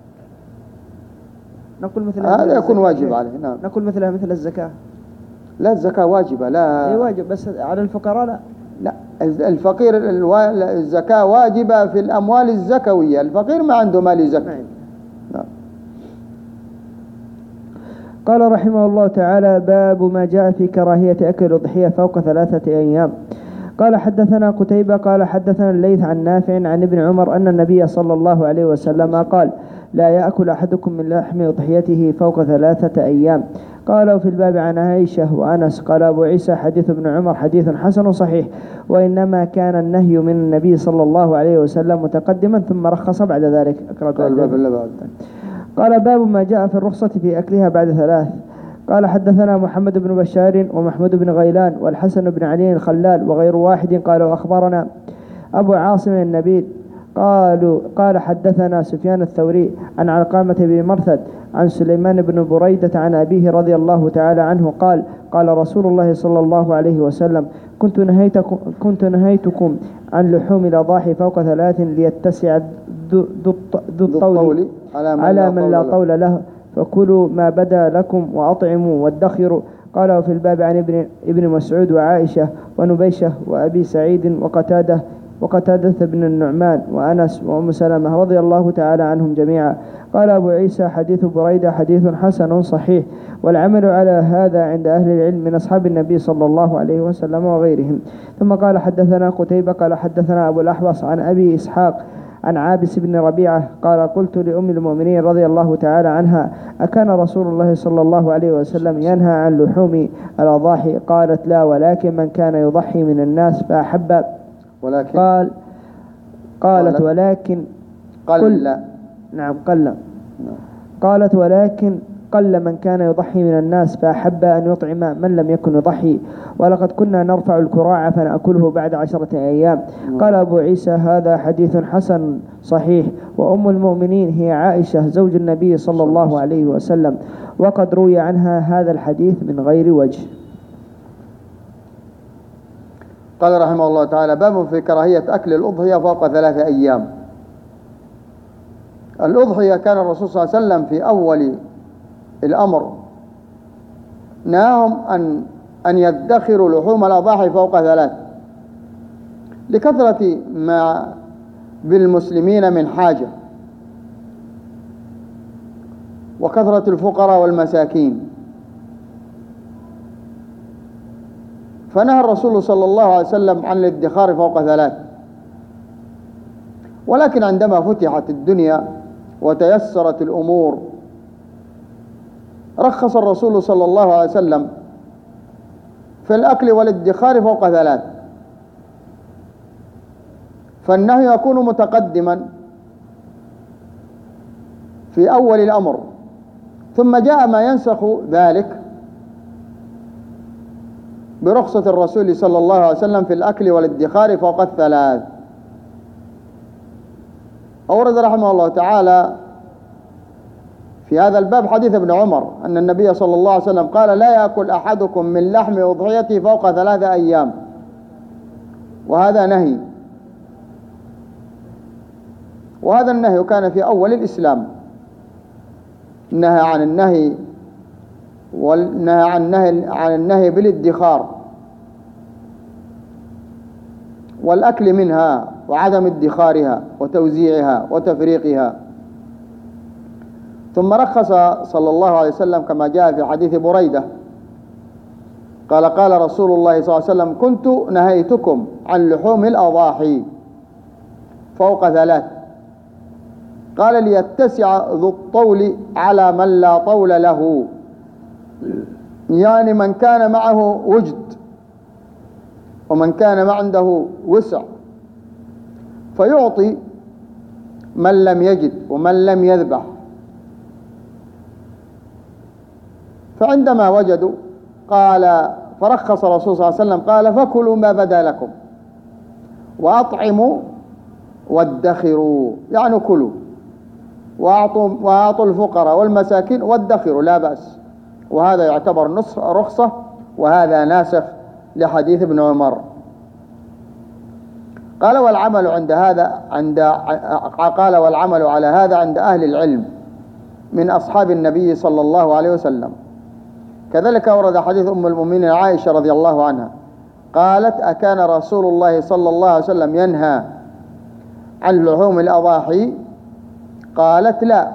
نقول مثل هذا يكون واجب عليه. نعم. نقول مثلها مثل الزكاة. لا، الزكاة واجبة. لا، هي واجب بس على الفقراء لا. لا، الفقير الزكاة واجبة في الأموال الزكوية. الفقير ما عنده مال يزكي. نعم. قال رحمه الله تعالى: باب ما جاء في كراهية أكل الأضحية فوق ثلاثة أيام. قال: حدثنا قتيبة قال: حدثنا الليث عن نافع عن ابن عمر أن النبي صلى الله عليه وسلم قال: لا يأكل أحدكم من لحم أضحيته فوق ثلاثة أيام. قالوا في الباب عن عائشة وأنس. قال أبو عيسى: حديث ابن عمر حديث حسن صحيح، وإنما كان النهي من النبي صلى الله عليه وسلم متقدما ثم رخص بعد ذلك. قال: باب ما جاء في الرخصة في أكلها بعد ثلاث. قال: حدثنا محمد بن بشار ومحمود بن غيلان والحسن بن علي الخلال وغير واحد قالوا أخبرنا أبو عاصم النبيل قالوا قال حدثنا سفيان الثوري عن علقمة بن مرثد عن سليمان بن بريدة عن أبيه رضي الله تعالى عنه قال: قال رسول الله صلى الله عليه وسلم: كنت نهيتكم, كنت نهيتكم عن لحوم الأضاحي فوق ثلاث ليتسع ذو الطول على من لا طول له، فكلوا ما بدا لكم وأطعموا وادخروا. قال: في الباب عن ابن, ابن مسعود وعائشة ونبيشة وأبي سعيد وقتادة وقتادة بن النعمان وأنس وأم سلمة رضي الله تعالى عنهم جميعا. قال أبو عيسى: حديث بريدة حديث حسن صحيح، والعمل على هذا عند أهل العلم من أصحاب النبي صلى الله عليه وسلم وغيرهم. ثم قال: حدثنا قتيبة قال: حدثنا أبو الأحوص عن أبي إسحاق عن عابس بن ربيعة قال: قلت لأم المؤمنين رضي الله تعالى عنها: أكان رسول الله صلى الله عليه وسلم ينهى عن لحوم الأضاحي؟ قالت: لا، ولكن من كان يضحي من الناس فأحب. ولكن قال قالت ولكن قل لا. نعم قل لا. قالت: ولكن قل من كان يضحي من الناس فأحب أن يطعم من لم يكن يضحي، ولقد كنا نرفع الكراع فنأكله بعد عشرة أيام. قال أبو عيسى هذا حديث حسن صحيح. وأم المؤمنين هي عائشة زوج النبي صلى الله عليه وسلم، وقد روي عنها هذا الحديث من غير وجه. قال رحمه الله تعالى: باب في كراهية أكل الأضحية فوق ثلاثة أيام. الأضحية كان الرسول صلى الله عليه وسلم في أول الأمر نهاهم أن أن يدخروا لحوم الأضاحي فوق ثلاث، لكثرة ما بالمسلمين من حاجة وكثرة الفقراء والمساكين، فنهى الرسول صلى الله عليه وسلم عن الادخار فوق ثلاث. ولكن عندما فتحت الدنيا وتيسرت الأمور رخص الرسول صلى الله عليه وسلم في الأكل والادخار فوق ثلاث، فالنهي يكون متقدما في أول الأمر، ثم جاء ما ينسخ ذلك برخصة الرسول صلى الله عليه وسلم في الأكل والادخار فوق الثلاث. أورد رحمه الله تعالى في هذا الباب حديث ابن عمر أن النبي صلى الله عليه وسلم قال: لا يأكل أحدكم من لحم أضحيته فوق ثلاثة أيام، وهذا نهي، وهذا النهي كان في أول الإسلام، نهى عن النهي والنهى عن النهي عن النهي بالادخار والأكل منها وعدم ادخارها وتوزيعها وتفريقها. ثم رخص صلى الله عليه وسلم كما جاء في حديث بريدة قال: قال رسول الله صلى الله عليه وسلم: كنت نهيتكم عن لحوم الأضاحي فوق ثلاث، قال: ليتسع ذو الطول على من لا طول له، يعني من كان معه وجد ومن كان ما عنده وسع، فيعطي من لم يجد ومن لم يذبح. فعندما وجدوا قال فرخص الرسول صلى الله عليه وسلم قال: فكلوا ما بدا لكم وأطعموا وادخروا، يعني كلوا وأعطوا, وأعطوا الفقراء والمساكين وادخروا لا بأس. وهذا يعتبر نصف رخصة، وهذا ناسخ لحديث ابن عمر. قال: والعمل عند هذا عند قال والعمل على هذا عند أهل العلم من أصحاب النبي صلى الله عليه وسلم. كذلك ورد حديث أم المؤمنين عائشة رضي الله عنها قالت: أكان رسول الله صلى الله عليه وسلم ينهى عن لحوم الأضاحي؟ قالت: لا.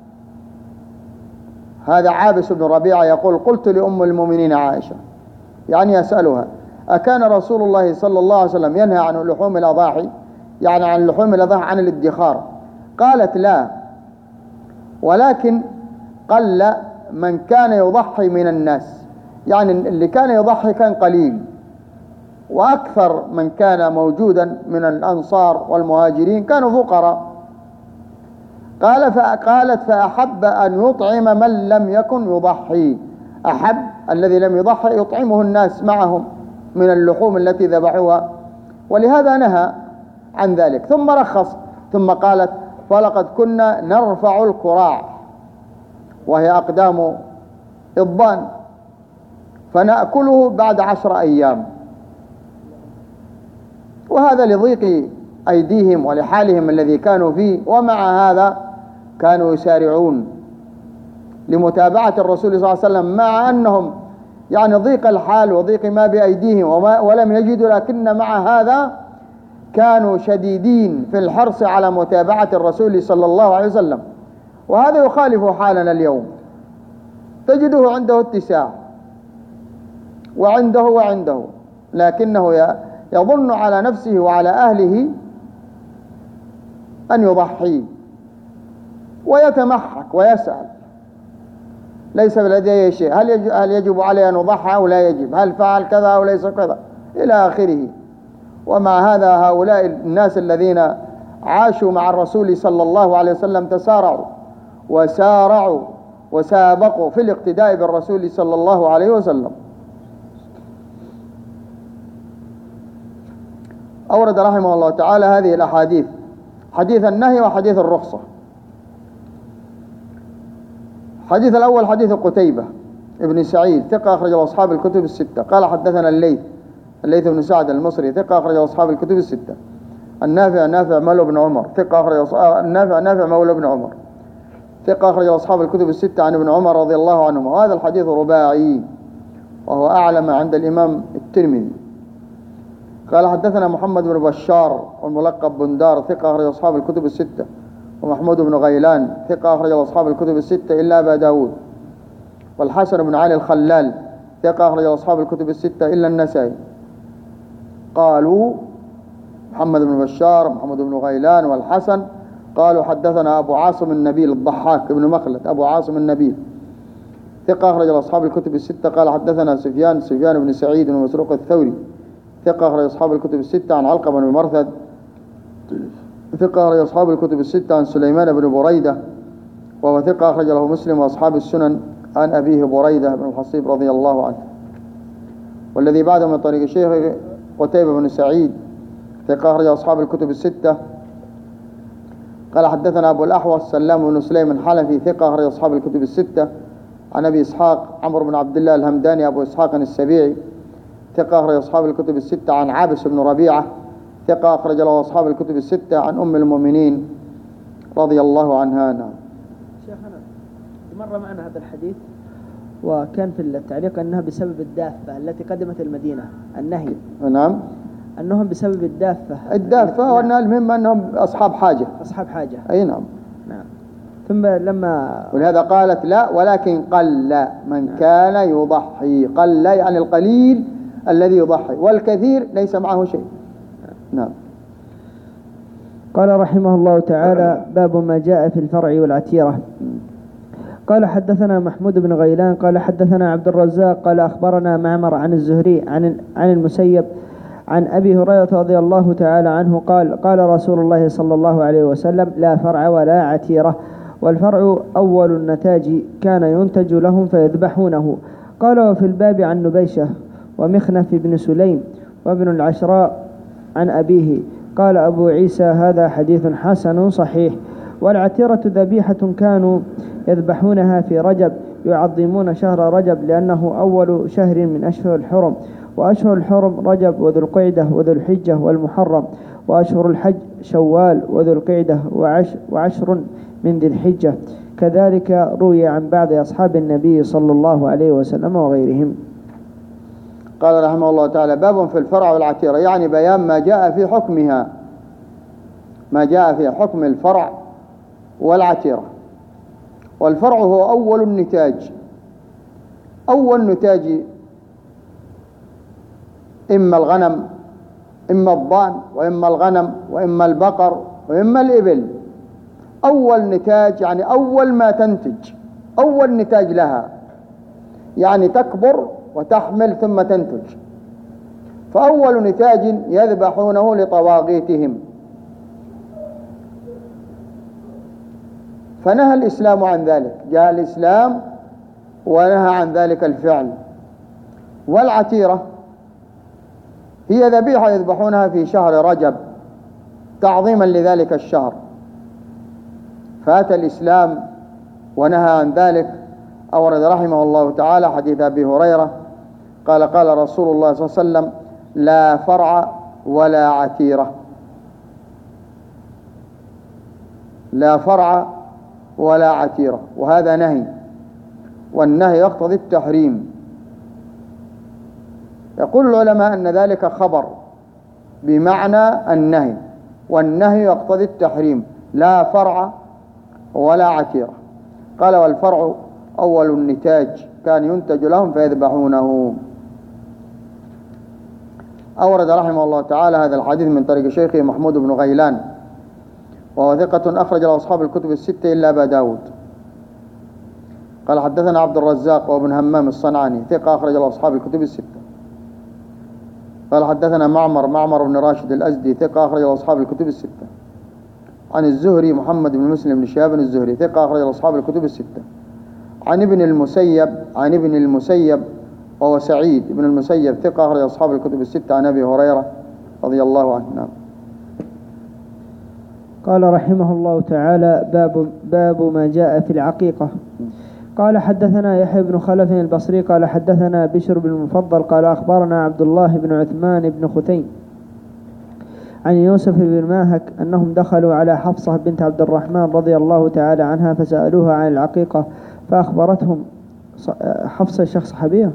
هذا عابس بن ربيعة يقول: قلت لأم المؤمنين عائشة، يعني يسألها: أكان رسول الله صلى الله عليه وسلم ينهى عن لحوم الأضاحي، يعني عن لحوم الأضاحي عن الادخار؟ قالت: لا، ولكن قل من كان يضحي من الناس، يعني اللي كان يضحي كان قليل، وأكثر من كان موجودا من الأنصار والمهاجرين كانوا فقراء. قال فقالت: فأحب أن يطعم من لم يكن يضحي، أحب الذي لم يضحي يطعمه الناس معهم من اللحوم التي ذبحوها، ولهذا نهى عن ذلك. ثم رخص، ثم قالت: فلقد كنا نرفع الكراع، وهي أقدام الضان، فنأكله بعد عشر أيام. وهذا لضيق أيديهم ولحالهم الذي كانوا فيه، ومع هذا كانوا يسارعون لمتابعة الرسول صلى الله عليه وسلم، مع أنهم يعني ضيق الحال وضيق ما بأيديهم وما ولم يجدوا، لكن مع هذا كانوا شديدين في الحرص على متابعة الرسول صلى الله عليه وسلم. وهذا يخالف حالنا اليوم، تجده عنده اتساع وعنده وعنده، لكنه يظن على نفسه وعلى أهله أن يضحي ويتمحك ويسأل، ليس بلديه شيء، هل هل يجب عليه أن يضحى أو لا يجب، هل فعل كذا أو ليس كذا إلى آخره. ومع هذا هؤلاء الناس الذين عاشوا مع الرسول صلى الله عليه وسلم تسارعوا وسارعوا وسابقوا في الاقتداء بالرسول صلى الله عليه وسلم. أورد رحمه الله تعالى هذه الأحاديث، حديث النهي وحديث الرخصة. حديث الأول حديث قتيبة ابن سعيد ثقة أخرج له أصحاب الكتب الستة. قال حدثنا الليث الليث بن سعد المصري ثقة أخرج له أصحاب الكتب الستة. النافع نافع مولى بن عمر ثقة أخرج النافع نافع مولى بن عمر ثقة أخرج له أصحاب الكتب الستة عن ابن عمر رضي الله عنهما. وهذا الحديث رباعي وهو أعلى ما عند الإمام الترمذي. قال حدثنا محمد بن بشار والملقب بندار ثقة أخرج أصحاب الكتب الستة. ومحمود بن غيلان ثقة أخرج أصحاب الكتب الستة إلا أبا داود. والحسن بن علي الخلال ثقة أخرج أصحاب الكتب الستة إلا النسائي. قالوا محمد بن بشار محمد بن غيلان والحسن قالوا حدثنا أبو عاصم النبيل الضحاك بن مخلد أبو عاصم النبيل ثقة أخرج أصحاب الكتب الستة. قال حدثنا سفيان سفيان بن سعيد بن مسروق الثوري ثقة أخرج أصحاب الكتب الستة عن علقمة بن مرثد ثقة أخرج أصحاب الكتب الستة عن سليمان بن بريدة وهو ثقة أخرج له مسلم وأصحاب السنن عن أبيه بريدة بن الحصيب رضي الله عنه. والذي بعده من طريق الشيخ قتيبة بن سعيد ثقة أخرج أصحاب الكتب الستة. قال حدثنا أبو الأحوص سلام بن سليم الحلفي ثقة أخرج أصحاب الكتب الستة عن أبي إسحاق عمرو بن عبد الله الهمداني أبو إسحاق السبيعي ثقة أخرج أصحاب الكتب الستة عن عابس بن ربيعة ثقة أخرج له أصحاب الكتب الستة عن أم المؤمنين رضي الله عنها. نعم. شيخنا مر معنا هذا الحديث وكان في التعليق أنها بسبب الدافة التي قدمت المدينة النهي. نعم. أنهم بسبب الدافة الدافة وأن المهم أنهم أصحاب حاجة أصحاب حاجة. أي نعم. نعم. ثم لما ولهذا قالت لا ولكن قل من نعم. كان يضحي قل يعني القليل الذي يضحي والكثير ليس معه شيء. نعم. قال رحمه الله تعالى باب ما جاء في الفرع والعتيرة. قال حدثنا محمود بن غيلان قال حدثنا عبد الرزاق قال أخبرنا معمر عن الزهري عن عن المسيب عن أبي هريرة رضي الله تعالى عنه قال قال رسول الله صلى الله عليه وسلم لا فرع ولا عتيرة والفرع أول النتاج كان ينتج لهم فيذبحونه. قال وفي الباب عن نبيشة ومخنف بن سليم وابن العشراء عن أبيه. قال أبو عيسى هذا حديث حسن صحيح. والعتيرة ذبيحة كانوا يذبحونها في رجب يعظمون شهر رجب لأنه أول شهر من أشهر الحرم وأشهر الحرم رجب وذو القعدة وذو الحجة والمحرم وأشهر الحج شوال وذو القعدة وعش وعشر من ذي الحجة. كذلك روي عن بعض أصحاب النبي صلى الله عليه وسلم وغيرهم. قال رحمه الله تعالى باب في الفرع والعتيرة يعني بيان ما جاء في حكمها ما جاء في حكم الفرع والعتيرة. والفرع هو أول النتاج أول نتاج إما الغنم إما الضأن وإما الغنم وإما البقر وإما الإبل. أول نتاج يعني أول ما تنتج أول نتاج لها يعني تكبر وتحمل ثم تنتج. فأول نتاج يذبحونه لطواغيتهم. فنهى الإسلام عن ذلك جاء الإسلام ونهى عن ذلك الفعل. والعتيرة هي ذبيحة يذبحونها في شهر رجب تعظيما لذلك الشهر. فأتى الإسلام ونهى عن ذلك. أورد رحمه الله تعالى حديث أبي هريرة قال قال رسول الله صلى الله عليه وسلم لا فرع ولا عتيرة لا فرع ولا عتيرة. وهذا نهي والنهي يقتضي التحريم. يقول العلماء أن ذلك خبر بمعنى النهي والنهي يقتضي التحريم لا فرع ولا عتيرة. قال والفرع أول النتاج كان ينتج لهم فيذبحونه. أورد رحمه الله تعالى هذا الحديث من طريق شيخه محمود بن غيلان وهو ثقة أخرج له أصحاب الكتب الستة إلا أبا داود. قال حدثنا عبد الرزاق وابن همام الصنعاني ثقة أخرج له أصحاب الكتب الستة. قال حدثنا معمر معمر بن راشد الأزدي ثقة أخرج له أصحاب الكتب الستة. عن الزهري محمد بن مسلم بن شهاب الزهري ثقة أخرج له أصحاب الكتب الستة. عن ابن المسيب عن ابن المسيب وهو سعيد ابن المسيب ثقة أخرج أصحاب الكتب الستة عن أبي هريرة رضي الله عنه. نعم. قال رحمه الله تعالى: باب, باب ما جاء في العقيقة. قال حدثنا يحيى بن خلف البصري قال حدثنا بشر بن المفضل قال أخبرنا عبد الله بن عثمان بن ختين عن يوسف بن ماهك أنهم دخلوا على حفصة بنت عبد الرحمن رضي الله تعالى عنها فسألوها عن العقيقة فأخبرتهم. حفصة شخص صحابية؟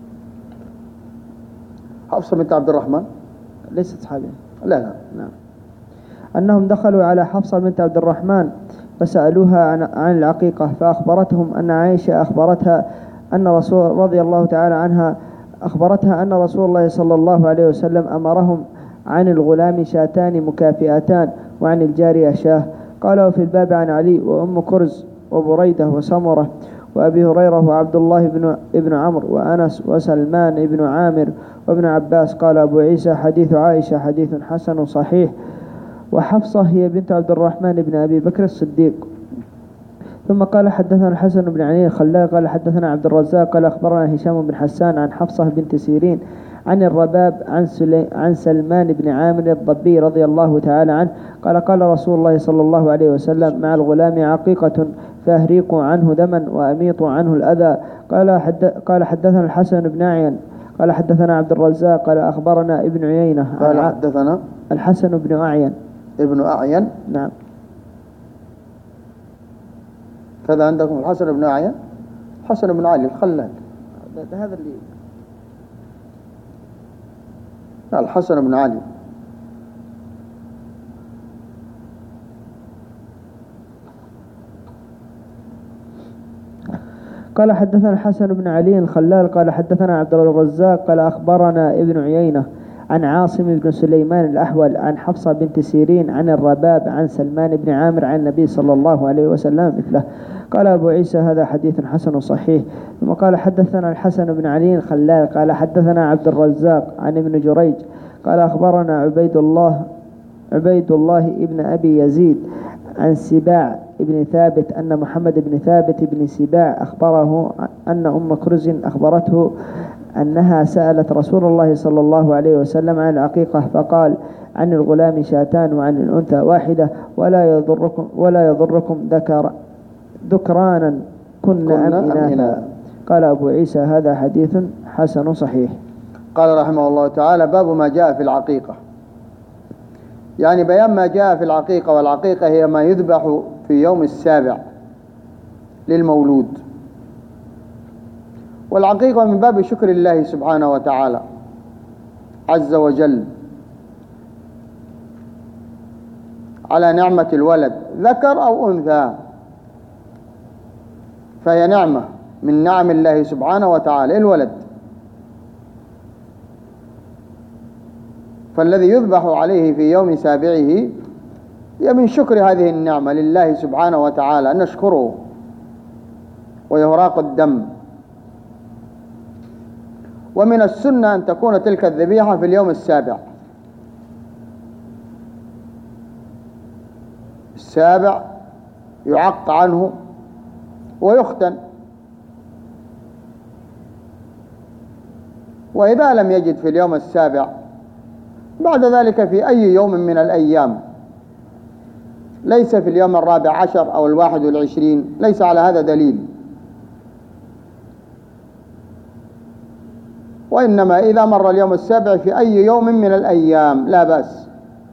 حفصة بنت عبد الرحمن ليست صحابية. لا لا نعم. أنهم دخلوا على حفصة بنت عبد الرحمن فسألوها عن, عن العقيقة فأخبرتهم أن عائشة أخبرتها أن رسول رضي الله تعالى عنها أخبرتها أن رسول الله صلى الله عليه وسلم أمرهم عن الغلام شاتان مكافئتان وعن الجارية شاه. قالوا في الباب عن علي وأم كرز وبريدة وسمرة وأبي هريرة وعبد الله بن ابن عمرو وأنس وسلمان بن عامر وابن عباس. قال أبو عيسى: حديث عائشة حديث حسن صحيح. وحفصة هي بنت عبد الرحمن بن أبي بكر الصديق. ثم قال حدثنا الحسن بن علي الخلال قال حدثنا عبد الرزاق قال أخبرنا هشام بن حسان عن حفصة بنت سيرين عن الرباب عن, عن سلمان بن عامر الضبي رضي الله تعالى عنه قال قال رسول الله صلى الله عليه وسلم: مع الغلام عقيقة فأهريقوا عنه دما وأميطوا عنه الأذى. قال, حد قال حدثنا الحسن بن أعين قال حدثنا عبد الرزاق قال أخبرنا ابن عيينة قال حدثنا الحسن بن أعين ابن أعين. نعم. كذا عندكم الحسن بن أعين حسن بن علي الخلال. هذا اللي لا الحسن بن علي. قال حدثنا الحسن بن علي الخلال قال حدثنا عبد الرزاق قال أخبرنا ابن عيينة عن عاصم بن سليمان الأحول عن حفصة بنت سيرين عن الرباب عن سلمان بن عامر عن النبي صلى الله عليه وسلم مثله. قال أبو عيسى: هذا حديث حسن صحيح. ثم قال حدثنا الحسن بن علي الخلال قال حدثنا عبد الرزاق عن ابن جريج قال أخبرنا عبيد الله عبيد الله ابن أبي يزيد عن سباع ابن ثابت أن محمد بن ثابت بن سباع أخبره أن أم كرز أخبرته أنها سألت رسول الله صلى الله عليه وسلم عن العقيقة فقال: عن الغلام شاتان وعن الأنثى واحدة ولا يضركم ولا يضركم ذكر ذكرانا كن أم إناثا. قال أبو عيسى: هذا حديث حسن صحيح. قال رحمه الله تعالى: باب ما جاء في العقيقة، يعني بيان ما جاء في العقيقة. والعقيقة هي ما يذبح في يوم السابع للمولود. والعقيقة من باب شكر الله سبحانه وتعالى عز وجل على نعمة الولد ذكر أو أنثى، فهي نعمة من نعم الله سبحانه وتعالى الولد. فالذي يذبح عليه في يوم سابعه هي من شكر هذه النعمة لله سبحانه وتعالى، أن نشكره ويهراق الدم. ومن السنة أن تكون تلك الذبيحة في اليوم السابع السابع يعق عنه ويختن. وإذا لم يجد في اليوم السابع بعد ذلك في أي يوم من الأيام، ليس في اليوم الرابع عشر أو الواحد والعشرين، ليس على هذا دليل. وإنما إذا مر اليوم السابع في أي يوم من الأيام لا بأس.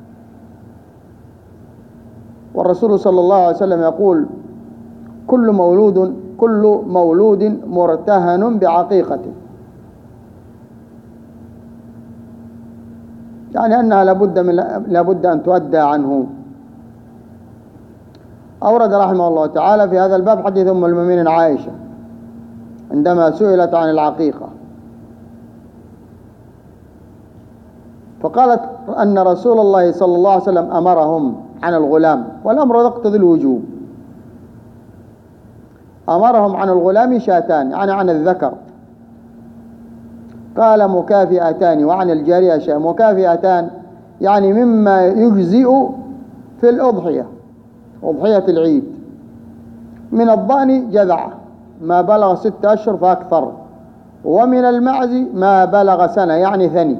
والرسول صلى الله عليه وسلم يقول: كل مولود كل مولود مرتهن بعقيقته، يعني أنها لابد من لابد أن تؤدى عنه. أورد رحمه الله تعالى في هذا الباب حديث أم المؤمنين عائشة عندما سئلت عن العقيقة فقالت أن رسول الله صلى الله عليه وسلم أمرهم عن الغلام، والأمر يقتضي الوجوب. أمرهم عن الغلام شاتان، يعني عن الذكر. قال مكافئتان وعن الجارية شاة. مكافئتان يعني مما يجزئ في الأضحية، أضحية العيد. من الضأن جذعة ما بلغ ست أشهر فأكثر، ومن المعز ما بلغ سنة يعني ثني.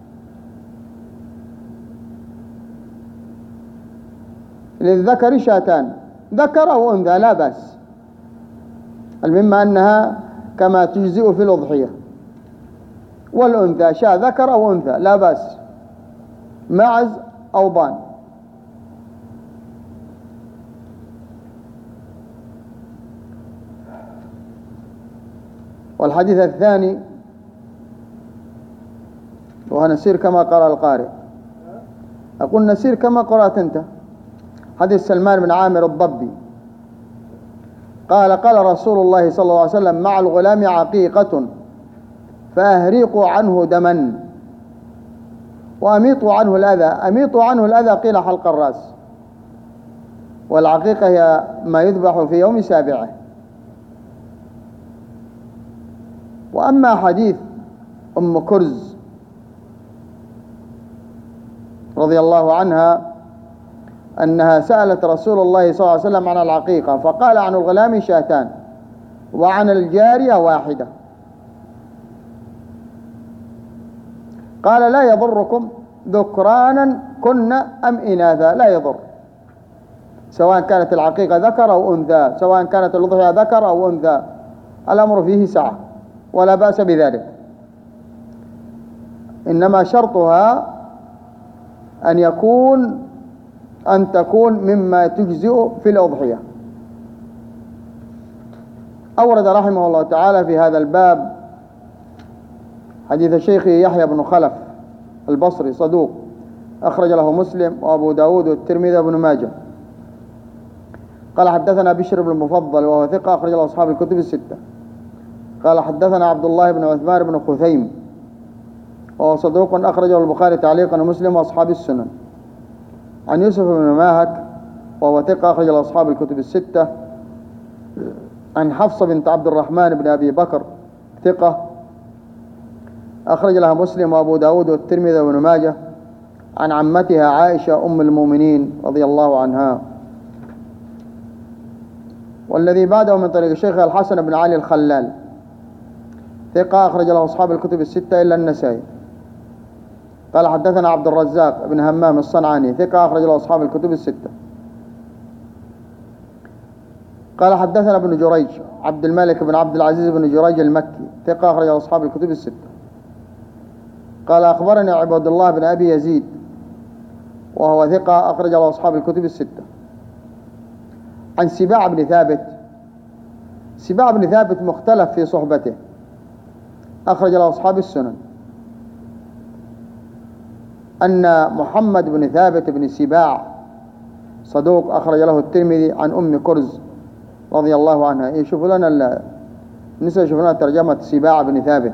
للذكر شاتان، ذكر أو أنثى لا بأس، المهم أنها كما تجزئ في الأضحية. والأنثى شاة ذكر أو أنثى لا بأس، معز أو ضان. والحديث الثاني، وهنسير كما قرأ القارئ، أقول نسير كما قرأت أنت. حديث سلمان بن عامر الضبي قال قال رسول الله صلى الله عليه وسلم مع الغلام عقيقة فأهريقوا عنه دما وأميطوا عنه الأذى. أميطوا عنه الأذى قيل حلق الرأس، والعقيقة هي ما يذبح في يوم سابعه. وأما حديث أم كرز رضي الله عنها أنها سألت رسول الله صلى الله عليه وسلم عن العقيقة فقال عن الغلام شاتان وعن الجارية واحدة. قال لا يضركم ذكرانا كن أم إناثا، لا يضر، سواء كانت العقيقة ذكر أو أنثى، سواء كانت الأضحية ذكر أو أنثى، الأمر فيه سعة ولا بأس بذلك. إنما شرطها أن يكون أن تكون مما تجزئ في الأضحية. أورد رحمه الله تعالى في هذا الباب حديث الشيخ يحيى بن خلف البصري صدوق، أخرج له مسلم وأبو داود والترمذي وابن ماجه. قال حدثنا بشر بن المفضل وهو ثقة أخرج له أصحاب الكتب الستة. قال حدثنا عبد الله بن عثمان بن خثيم وهو صدوق أخرجه البخاري تعليقا ومسلم وأصحاب السنن. عن يوسف بن ماهك وهو ثقة أخرج له أصحاب الكتب الستة. عن حفصة بنت عبد الرحمن بن أبي بكر ثقة أخرج لها مسلم وأبو داود والترمذي وابن ماجه. عن عمتها عائشة أم المؤمنين رضي الله عنها. والذي بعده من طريق الشيخ الحسن بن علي الخلال ثقة أخرج له أصحاب الكتب الستة إلا النسائي. قال حدثنا عبد الرزاق بن همام الصنعاني ثقة أخرج له أصحاب الكتب الستة. قال حدثنا ابن جريج عبد الملك بن عبد العزيز بن جريج المكي ثقة أخرج له أصحاب الكتب الستة. قال أخبرني عبد الله بن أبي يزيد وهو ثقة أخرج له أصحاب الكتب الستة. عن سباع بن ثابت. سباع بن ثابت مختلف في صحبته أخرج له أصحاب السنن. أن محمد بن ثابت بن سباع صدوق أخرج له الترمذي. عن أم كرز رضي الله عنها. يشوفوا لنا نسأل يشوفوا لنا ترجمة سباع بن ثابت.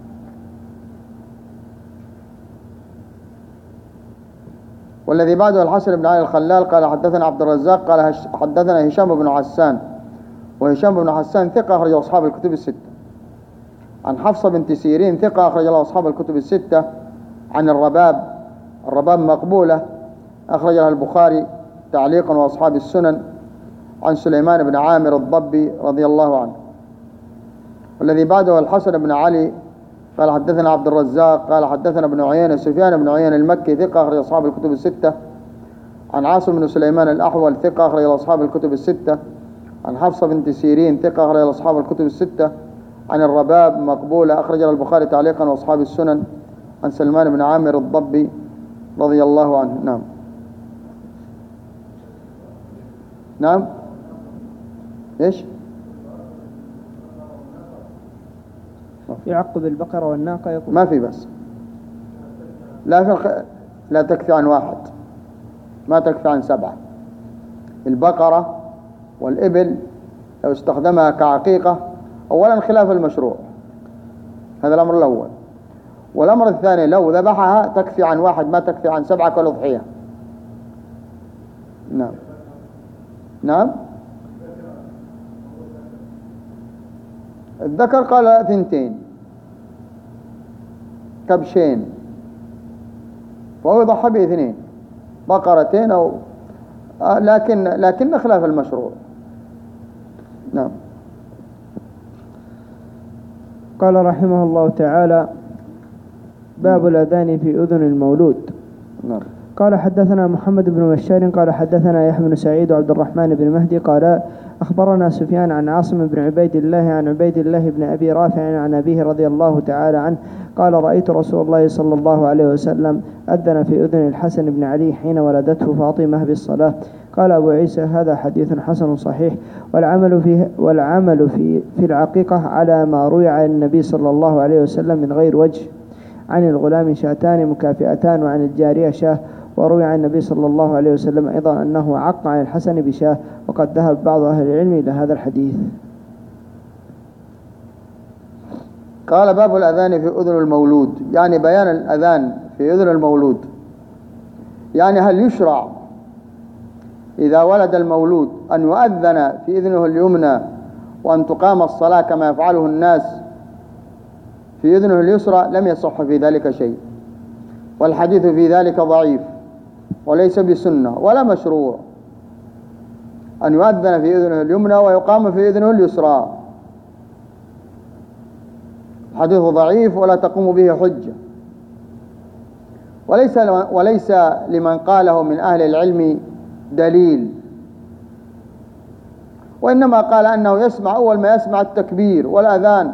والذي بعده الحسن بن علي الخلال قال حدثنا عبد الرزاق قال حدثنا هشام بن حسان وهشام بن حسان ثقة أخرج له أصحاب الكتب الستة. عن حفصة بنت سيرين ثقة أخرج له أصحاب الكتب الستة. عن الرباب. الرباب مقبولة أخرج لها البخاري تعليقا وأصحاب السنن. عن سليمان بن عامر الضبي رضي الله عنه. والذي بعده الحسن بن علي قال حدثنا عبد الرزاق قال حدثنا ابن عيينة سفيان بن عيينة المكي ثقة أخرج أصحاب الكتب الستة. عن عاصم بن سليمان الأحول ثقة أخرج أصحاب الكتب الستة. عن حفصة بنت سيرين ثقة أخرج أصحاب الكتب الستة. عن الرباب مقبولة أخرج البخاري تعليقا وأصحاب السنن. عن سلمان بن عامر الضبي رضي الله عنه. نعم نعم إيش يعقب البقرة والناقة يقول ما في بس لا في الخ... لا تكفي عن واحد، ما تكفي عن سبعة. البقرة والإبل لو استخدمها كعقيقة أولا خلاف المشروع، هذا الأمر الأول. والأمر الثاني لو ذبحها تكفي عن واحد ما تكفي عن سبعة كالأضحية. نعم نعم الذكر قال ثنتين كبشين فهو يضحى باثنين بقرتين أو لكن لكن خلاف المشروع. نعم قال رحمه الله تعالى: باب الأذان في أذن المولود. نعم. قال حدثنا محمد بن بشار قال حدثنا يحيى بن سعيد وعبد الرحمن بن مهدي قال أخبرنا سفيان عن عاصم بن عبيد الله عن عبيد الله بن أبي رافع عن أبيه رضي الله تعالى عنه قال: رأيت رسول الله صلى الله عليه وسلم أذن في أذن الحسن بن علي حين ولدته فاطمة بالصلاة. قال أبو عيسى: هذا حديث حسن صحيح، والعمل في والعمل في في العقيقة على ما روي عن النبي صلى الله عليه وسلم من غير وجه. عن الغلام شاتان مكافئتان وعن الجارية شاه. وروي عن النبي صلى الله عليه وسلم أيضا أنه عق عن الحسن بشاه، وقد ذهب بعض أهل العلم إلى هذا الحديث. قال: باب الأذان في أذن المولود، يعني بيان الأذان في أذن المولود. يعني هل يشرع إذا ولد المولود أن يؤذن في أذنه اليمنى وأن تقام الصلاة كما يفعله الناس في أذنه اليسرى؟ لم يصح في ذلك شيء، والحديث في ذلك ضعيف وليس بسنة ولا مشروع أن يؤذن في أذنه اليمنى ويقام في أذنه اليسرى. الحديث ضعيف ولا تقوم به حجة، وليس وليس لمن قاله من أهل العلم دليل، وإنما قال أنه يسمع أول ما يسمع التكبير والأذان.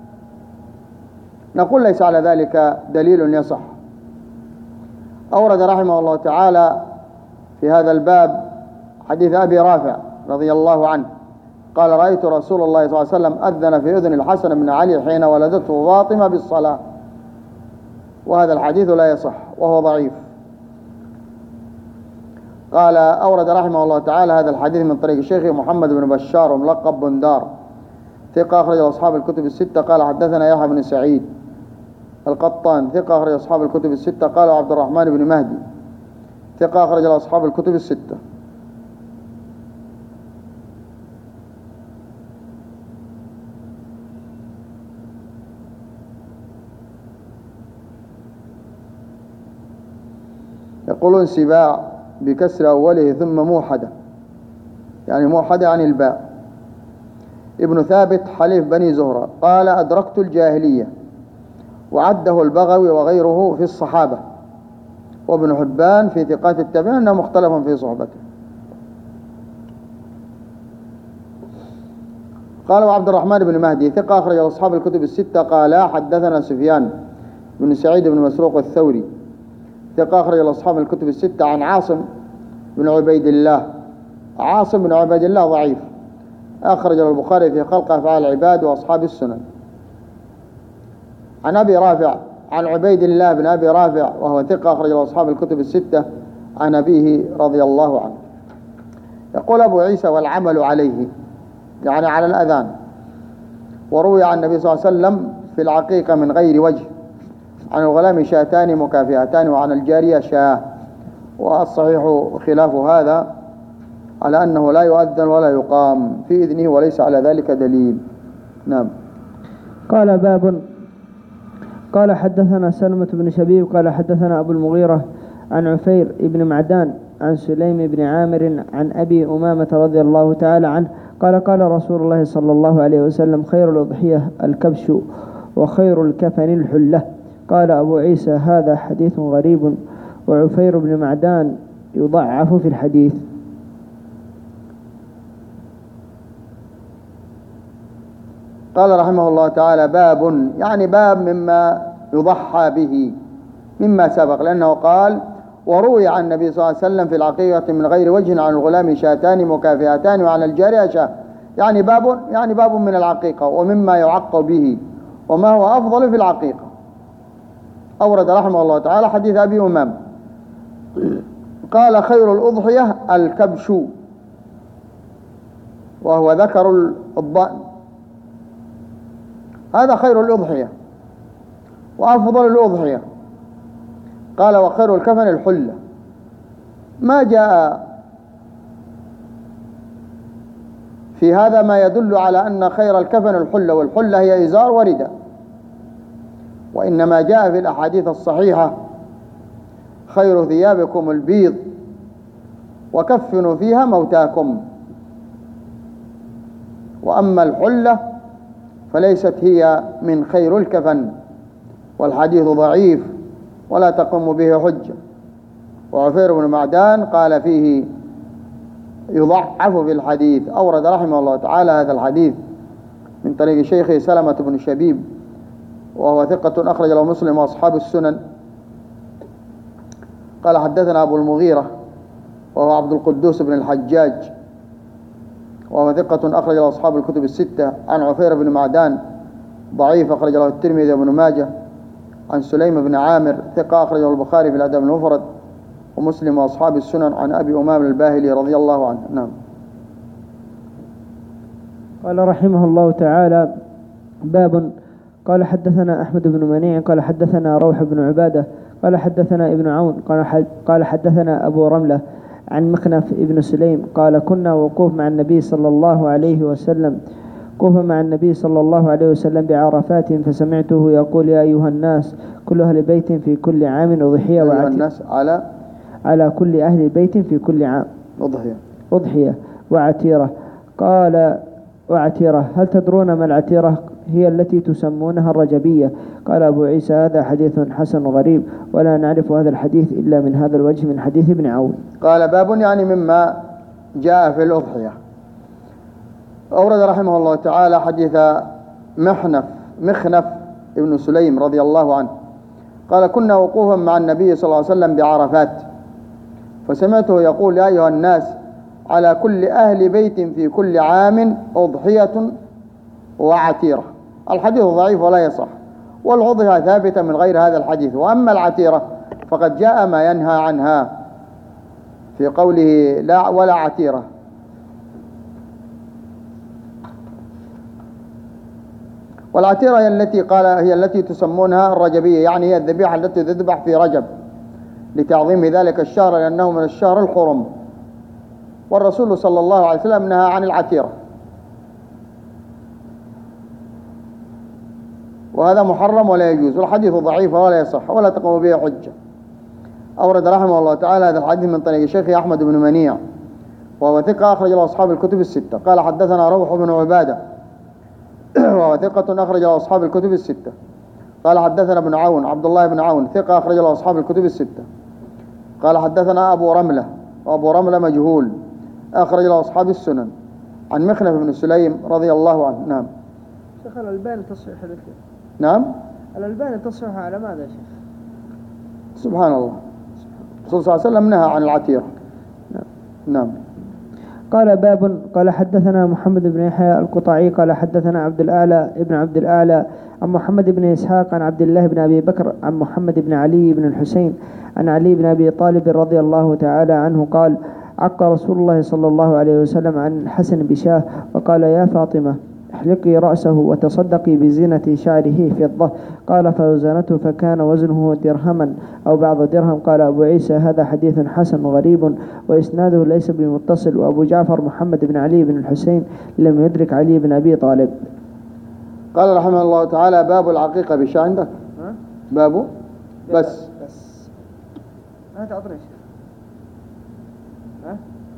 نقول ليس على ذلك دليل يصح. أورد رحمه الله تعالى في هذا الباب حديث أبي رافع رضي الله عنه قال: رأيت رسول الله صلى الله عليه وسلم أذن في أذن الحسن بن علي حين ولدته فاطمة بالصلاة. وهذا الحديث لا يصح وهو ضعيف. قال: أورد رحمه الله تعالى هذا الحديث من طريق الشيخ محمد بن بشار وملقب بندار ثقة أخرج أصحاب الكتب الستة. قال: حدثنا يحيى بن سعيد القطان ثقة أخرج أصحاب الكتب الستة. قال: عبد الرحمن بن مهدي ثقة أخرج أصحاب الكتب الستة. يقولون سباع بكسر أوله ثم موحدة، يعني موحدة عن الباء. ابن ثابت حليف بني زهرة قال: أدركت الجاهلية، وعده البغوي وغيره في الصحابة، وابن حبان في ثقات التابعين أنه مختلف في صحبته. قال: وعبد الرحمن بن مهدي ثقة أخرج أصحاب الكتب الستة. قال: حدثنا سفيان بن سعيد بن مسروق الثوري ثقة أخرج أصحاب الكتب الستة عن عاصم بن عبيد الله. عاصم بن عبيد الله ضعيف، أخرج البخاري في خلق أفعال العباد وأصحاب السنن. عن أبي رافع عن عبيد الله بن أبي رافع وهو ثقة أخرج أصحاب الكتب الستة عن أبيه رضي الله عنه. يقول أبو عيسى: والعمل عليه، يعني على الأذان. وروي عن النبي صلى الله عليه وسلم في العقيقة من غير وجه. عن الغلام شاتان مكافئتان وعن الجارية شاه. والصحيح خلاف هذا، على أنه لا يؤذن ولا يقام في إذنه وليس على ذلك دليل. نعم. قال: باب. قال: حدثنا سلمة بن شبيب قال حدثنا أبو المغيرة عن عفير بن معدان عن سليم بن عامر عن أبي أمامة رضي الله تعالى عنه قال: قال رسول الله صلى الله عليه وسلم: خير الأضحية الكبش وخير الكفن الحلة. قال أبو عيسى: هذا حديث غريب، وعفير بن معدان يضعف في الحديث. قال رحمه الله تعالى: باب، يعني باب مما يضحى به مما سبق، لأنه قال: وروي عن النبي صلى الله عليه وسلم في العقيقة من غير وجه عن الغلام شاتان مكافئتان وعن الجارية شاة. يعني باب يعني باب من العقيقة ومما يعق به وما هو أفضل في العقيقة. أورد رحمه الله تعالى حديث أبي أمام قال: خير الأضحية الكبش، وهو ذكر الضأن، هذا خير الأضحية وأفضل الأضحية. قال: وخير الكفن الحلة. ما جاء في هذا ما يدل على أن خير الكفن الحلة، والحلة هي إزار ورداء. وإنما جاء في الأحاديث الصحيحة: خير ثيابكم البيض وكفنوا فيها موتاكم. وأما الحلة فليست هي من خير الكفن، والحديث ضعيف ولا تقوم به حجة. وعفير بن معدان قال فيه يضعف في الحديث. أورد رحمه الله تعالى هذا الحديث من طريق شيخه سلمة بن شبيب، وهو ثقة أخرج له مسلم وأصحاب السنن. قال حدثنا أبو المغيرة وهو عبد القدوس بن الحجاج، وهو ثقة أخرج له أصحاب الكتب الستة، عن عفير بن معدان ضعيف أخرج له الترمذي وابن ماجه، عن سليم بن عامر ثقة أخرج له البخاري في الأدب المفرد ومسلم وأصحاب السنن، عن أبي أمامة الباهلي رضي الله عنه. نعم. قال رحمه الله تعالى: باب. قال حدثنا أحمد بن منيع قال حدثنا روح بن عبادة قال حدثنا ابن عون قال حدثنا أبو رملة عن مخنف ابن سليم قال: كنا وقوف مع النبي صلى الله عليه وسلم وقوف مع النبي صلى الله عليه وسلم بعرفات، فسمعته يقول: يا أيها الناس، كل أهل بيت في كل عام أضحية وعتيرة. الناس على على كل أهل بيت في كل عام أضحية أضحية وعتيرة. قال: وعتيرة، هل تدرون ما العتيرة؟ هي التي تسمونها الرجبية. قال أبو عيسى: هذا حديث حسن غريب، ولا نعرف هذا الحديث إلا من هذا الوجه من حديث ابن عون. قال: باب يعني مما جاء في الأضحية. أورد رحمه الله تعالى حديث محنف مخنف ابن سليم رضي الله عنه قال: كنا وقوفا مع النبي صلى الله عليه وسلم بعرفات، فسمعته يقول: يا أيها الناس، على كل أهل بيت في كل عام أضحية وعتيرة. الحديث ضعيف ولا يصح، والأضحية ثابتة من غير هذا الحديث. وأما العتيرة فقد جاء ما ينهى عنها في قوله: لا ولا عتيرة. والعتيرة هي التي قال هي التي تسمونها الرجبية، يعني هي الذبيحة التي تذبح في رجب لتعظيم ذلك الشهر، لأنه من الشهر الحرم. والرسول صلى الله عليه وسلم نهى عن العتيرة، وهذا محرم ولا يجوز، والحديث ضعيف ولا يصح ولا تقوم به حجة. أورد رحمه الله تعالى هذا الحديث من طريق الشيخ أحمد بن منيع، وهو ثقة أخرج له أصحاب الكتب الستة. قال حدثنا روح بن عبادة وهو ثقة أخرج له أصحاب الكتب الستة. قال حدثنا ابن عون عبد الله بن عون ثقة أخرج له أصحاب الكتب الستة. قال حدثنا أبو رملة، وأبو رملة مجهول أخرج له أصحاب السنن، عن مخنف بن سليم رضي الله عنه. نعم. شيخ الألباني تصحيح حديث. نعم. الألباني تصحيح على ماذا يا شيخ؟ سبحان الله. الرسول صلى الله عليه وسلم نهى عن العتيرة. نعم. نعم. قال: باب. قال حدثنا محمد بن يحيى القطعي قال حدثنا عبد الأعلى ابن عبد الأعلى عن محمد بن إسحاق عن عبد الله بن أبي بكر عن محمد بن علي بن الحسين عن علي بن أبي طالب رضي الله تعالى عنه قال: عق رسول الله صلى الله عليه وسلم عن الحسن بشاه، وقال: يا فاطمة، احلقي رأسه وتصدقي بزينة شعره فضة. قال: فوزنته فكان وزنه درهما أو بعض درهم. قال أبو عيسى: هذا حديث حسن غريب، وإسناده ليس بمتصل، وأبو جعفر محمد بن علي بن الحسين لم يدرك علي بن أبي طالب. قال رحمه الله تعالى: باب العقيقة بشاه. عندك بابه بس بس ما تعطيني شيء. ها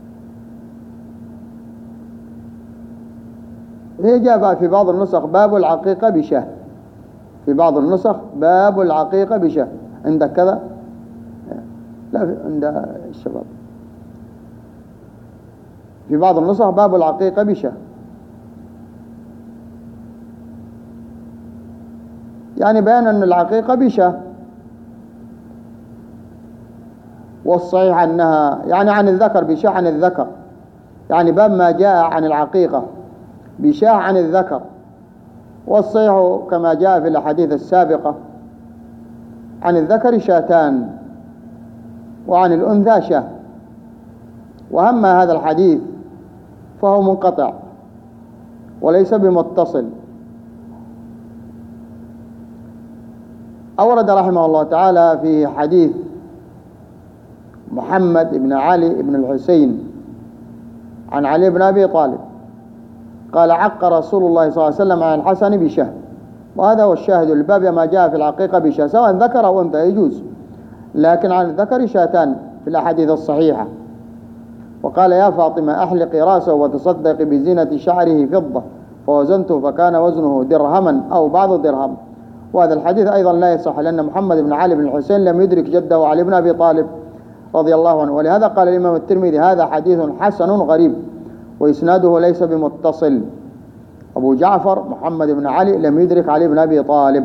هي جاء في بعض النسخ باب العقيقة بشاه، في بعض النسخ باب العقيقة بشاه. عندك كذا؟ لا، عند الشباب في بعض النسخ باب العقيقة بشاه، يعني بيان أن العقيقة بشاه، والصحيح أنها يعني عن الذكر بشاه عن الذكر، يعني باب ما جاء عن العقيقة بشاه عن الذكر. والصحيح كما جاء في الأحاديث السابقة عن الذكر شاتان وعن الأنثى شاه. وأما هذا الحديث فهو منقطع وليس بمتصل. أورد رحمه الله تعالى في حديث محمد بن علي بن الحسين عن علي بن أبي طالب قال: عق رسول الله صلى الله عليه وسلم عن الحسن بشاه. وهذا هو الشاهد الباب ما جاء في العقيقة بشاه، سواء ذكر أو أنثى يجوز، لكن عن الذكر شاتان في الأحاديث الصحيحة. وقال: يا فاطمة، أحلقي رأسه وتصدقي بزينة شعره فضة. فوزنته فكان وزنه درهما أو بعض درهم. وهذا الحديث أيضا لا يصح، لأن محمد بن علي بن الحسين لم يدرك جده علي بن أبي طالب رضي الله عنه. ولهذا قال الإمام الترمذي هذا حديث حسن غريب وإسناده ليس بمتصل. أبو جعفر محمد بن علي لم يدرك علي بن أبي طالب.